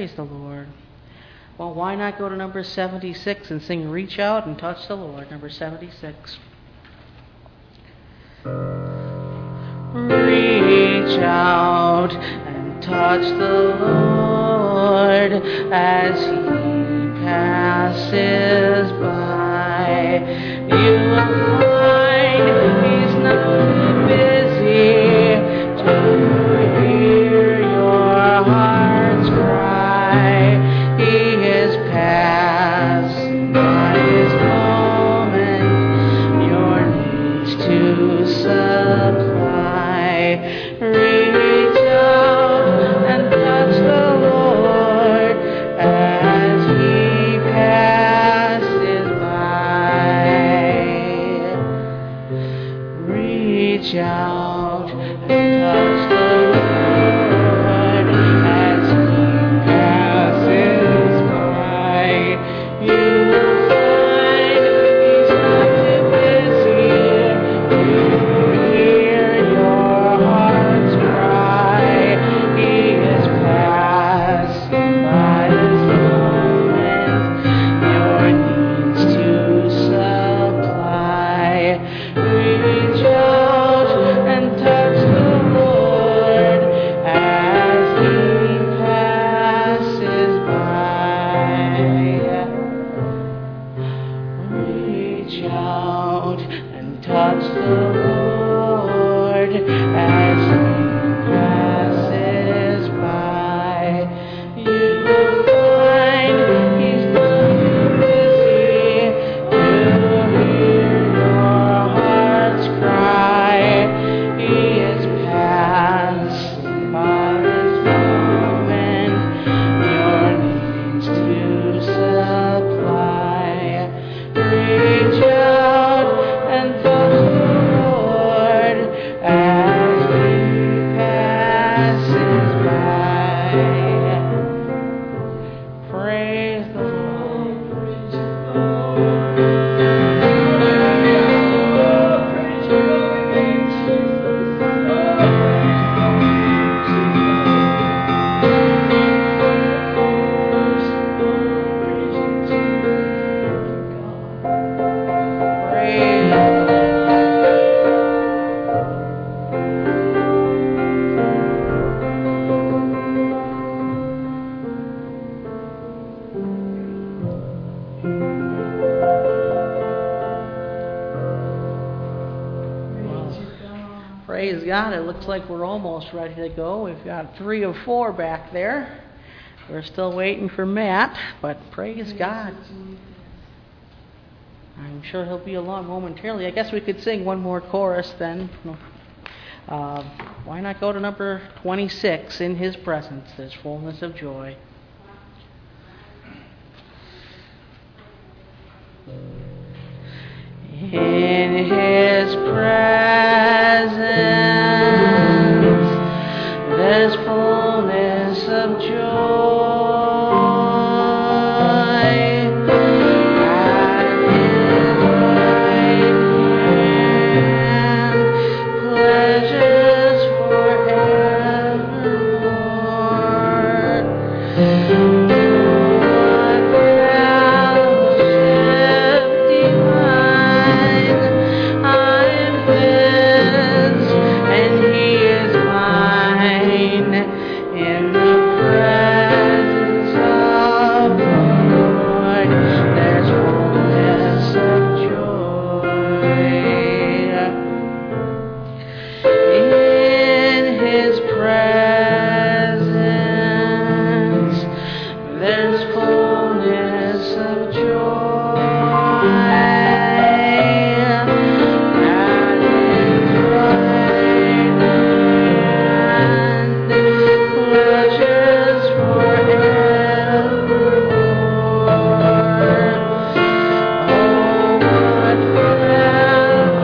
Praise the Lord. Well, why not go to number 76 and sing Reach Out and Touch the Lord, number 76. Reach out and touch the Lord as He passes by. You will find He's not busy to hear your heart's cry. He is passing by this moment, your needs to supply. Reach out and touch the Lord as He passes by. Reach out and touch the Lord as He passes by. You will find He's not too busy to hear your heart's cry. He is passing by this moment, your needs to supply. Reach out and touch the Lord as He passes by. Reach out and touch the Lord as He passes by. You will find He's not too busy to hear your heart's cry. He is passing by this moment, your needs to supply. Reach out and touch the Lord as He passes by. Praise the Lord. Praise the Lord. Praise the Praise God. It looks like we're almost ready to go. We've got 3 of 4 back there. We're still waiting for Matt, but praise God. I'm sure he'll be along momentarily. I guess we could sing one more chorus then. Why not go to number 26, In His Presence, There's Fullness of Joy. In His presence, there's fullness of joy. At His right hand, pleasures forevermore. What fellowship divine, I am His, and He is mine. In the presence of the Lord, there's fullness of joy. In His presence, there's fullness of joy. At His right hand, pleasures forevermore. Oh, what fellowship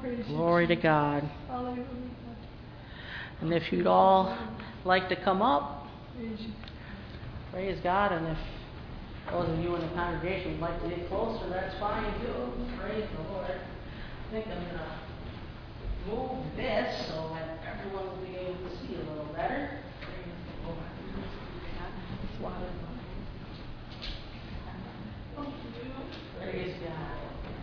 praise you. Glory to God. Hallelujah. And if you'd all like to come up, Praise you. praise God. And if those of you in the congregation would like to get closer, that's fine too. Praise the Lord. I think I'm going to move this so that everyone will be able to see a little better. Praise the Lord. Praise God.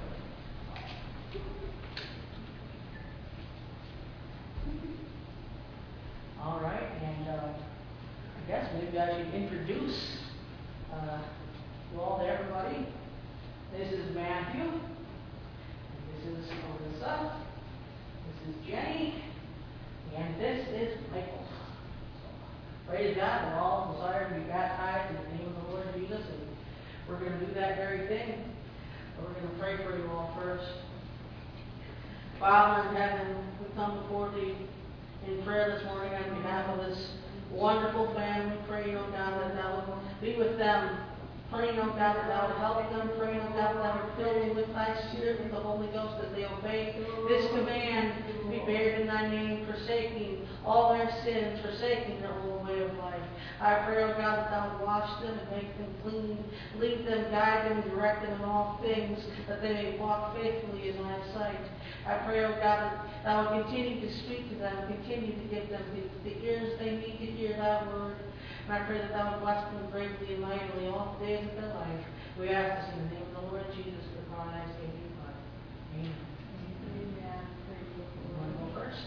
All right, and I guess maybe I should introduce you all to everybody. This is Matthew. This is Alyssa. This is Jenny. And this is Michael. Praise God, we're all desired to be baptized in the name of the Lord Jesus, and we're going to do that very thing. But we're going to pray for you all first. Father in heaven, we come before thee in prayer this morning on behalf of this wonderful family. Praying, oh God, that thou would be with them. Praying, oh God, that thou would help them. Praying, oh God, that thou would fill them with thy Spirit, with the Holy Ghost, that they obey this command to be buried in thy name, forsaking all their sins, forsaking their old way of life. I pray, oh God, that thou would wash them and make them clean. Lead them, guide them, and direct them in all things, that they may walk faithfully in thy sight. I pray, oh God, that thou would continue to speak to them, continue to give them the ears they need to hear thy word. And I pray that thou would bless them greatly and mightily all the days of their life. We ask this in the name of the Lord Jesus, the Father, I say, Amen. Amen. You want to go first?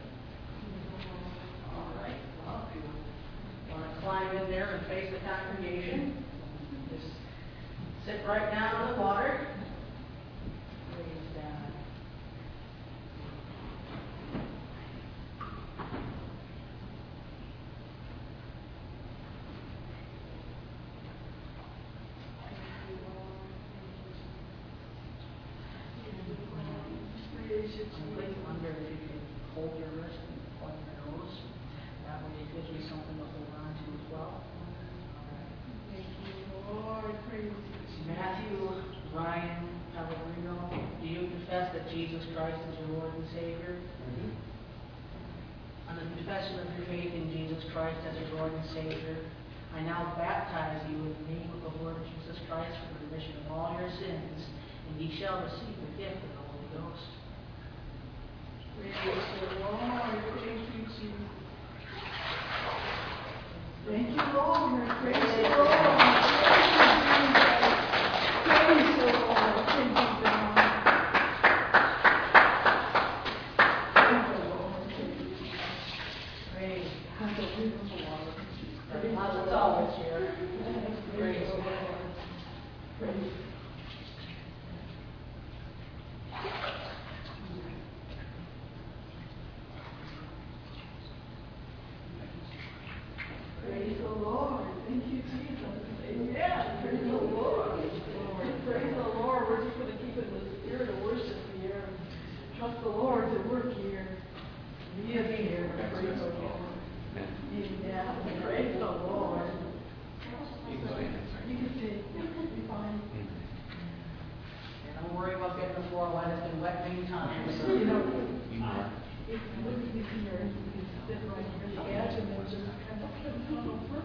All right. Well, if you want to climb in there and face the congregation, just sit right down in the water. Praise God. Please wonder if you can hold your wrist and point your nose. That way it gives you something to hold on to as well. All right. Thank you, Lord. Praise you. Matthew, Ryan, Pellegrino, do you confess that Jesus Christ is your Lord and Savior? Mm-hmm. On the confession of your faith in Jesus Christ as your Lord and Savior, I now baptize you in the name of the Lord Jesus Christ for the remission of all your sins, and ye shall receive the gift of the Holy Ghost. Praise the Lord. Praise you, Jesus. Thank you, Lord. Praise the Lord. Praise the Lord. Thank you, God. Thank the Lord. Praise Hallelujah. God. Lots of dollars here. Praise the Lord. Praise. Praise the Lord. Thank you, Jesus. Amen. Praise the Lord. Praise the Lord. We're just going to keep it in the spirit of worship here. Trust the Lord to work here. He is here. Praise the Lord. Amen. Praise the Lord. You can see. You'll be fine. And don't worry about getting the floor wet. It's been wet many times. So. You know, it's good to be here. You can sit right here at the edge and then just kind of come over.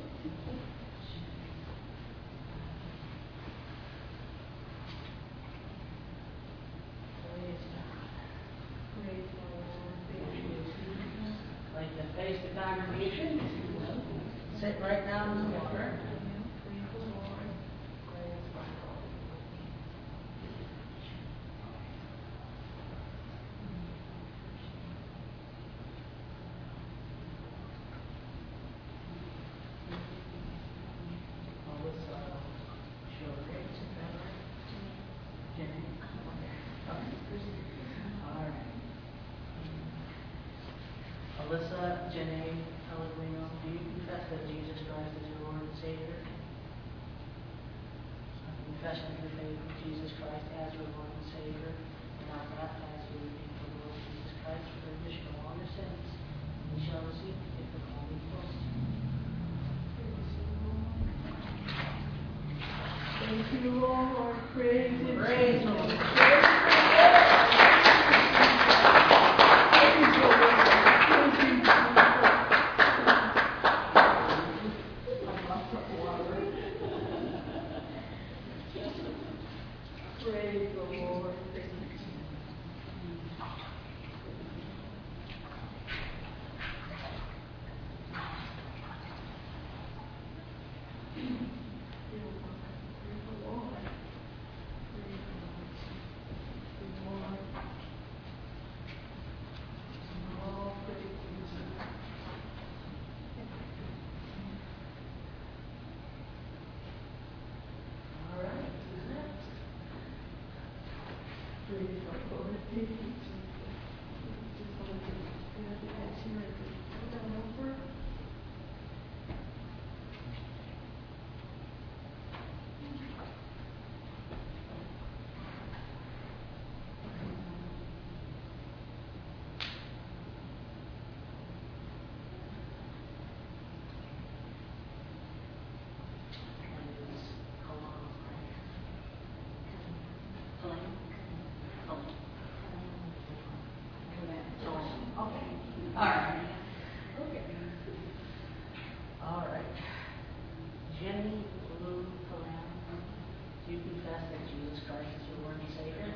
Praise God. Praise the Lord. Thank you, Jesus. Like to face the congregation. Sit right down in the water. Praise the Lord. Praise God. Alyssa, Janae, Pellegrino, do you confess that Jesus Christ is your Lord and Savior? Confession of your faith in Jesus Christ as your Lord and Savior, and now baptize you in the name of the Lord Jesus Christ for the remission of all your sins. And you shall receive the gift of the Holy Ghost. Thank you, Lord. Praise you. Praise the Lord. Praise the Lord. Thank you, Jesus. Just wanted to get the edge here and put that over. All right. Okay. All right. Jenny Lou Calam, do you confess that Jesus Christ is your Lord and Savior?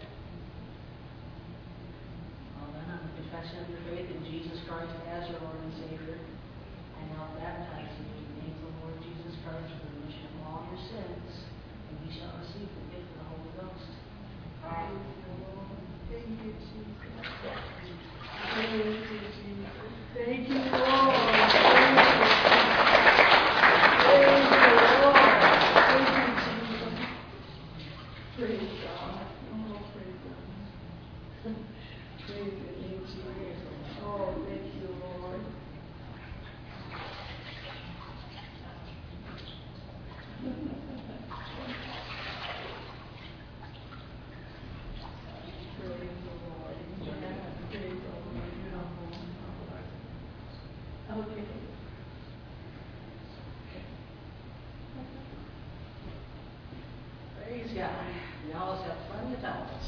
Well then, on the confession of your faith in Jesus Christ as your Lord and Savior, I now baptize you in the name of the Lord Jesus Christ for the remission of all your sins, and you shall receive the gift of the Holy Ghost. Praise the Lord. Thank you, Jesus. Praise you, Jesus. Thank you, Lord. Praise the Lord. Thank you, Jesus. Praise God. Oh, praise God. Praise the name of Jesus. Oh, thank you, Lord. Praise the Lord. Praise the Lord. Okay. Praise God. We always have plenty of towels.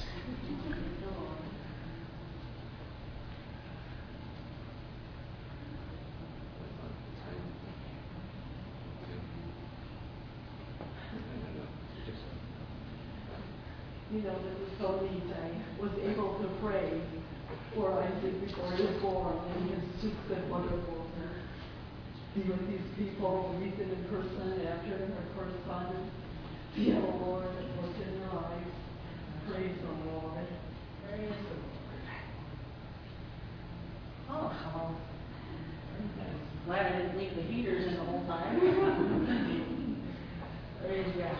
You know, this is so neat. I was able to pray for Isaac before he was born, and it's just been wonderful to be with these people, meet them in person after our first son, see how the Lord has worked in their lives. Praise the Lord. Praise the Lord. Oh, how glad I didn't leave the heaters in the whole time. Praise God.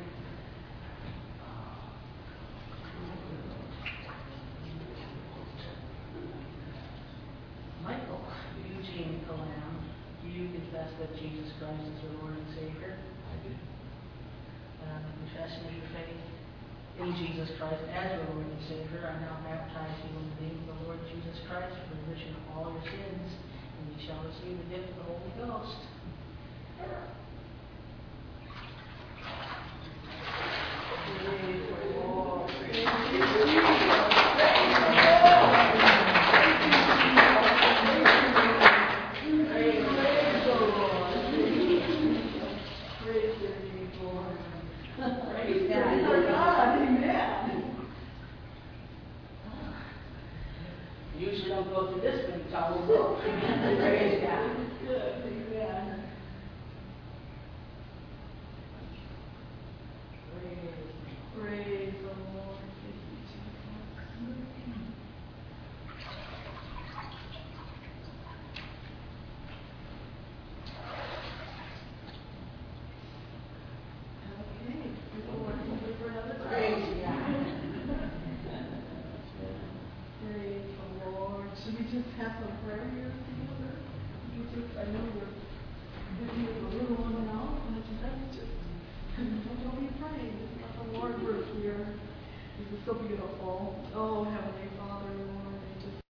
Michael Eugene Calam, do you confess that Jesus Christ is your Lord and Savior? I do. And on the confession of your faith in Jesus Christ as your Lord and Savior, I now baptize you in the name of the Lord Jesus Christ for the remission of all your sins, and you shall receive the gift of the Holy Ghost. Praise the Lord. Praise Usually don't go through this many towels, though. Praise God. Good. Amen. Praise the Lord. Thank you, Jesus. Okay. We'll wait for another Praise praise. God. Praise the Lord. Should we just have some prayer here together? I know you're busy with the little one now, but let's just don't be afraid. Let the Lord work here. This is so beautiful. Oh, Heavenly Father.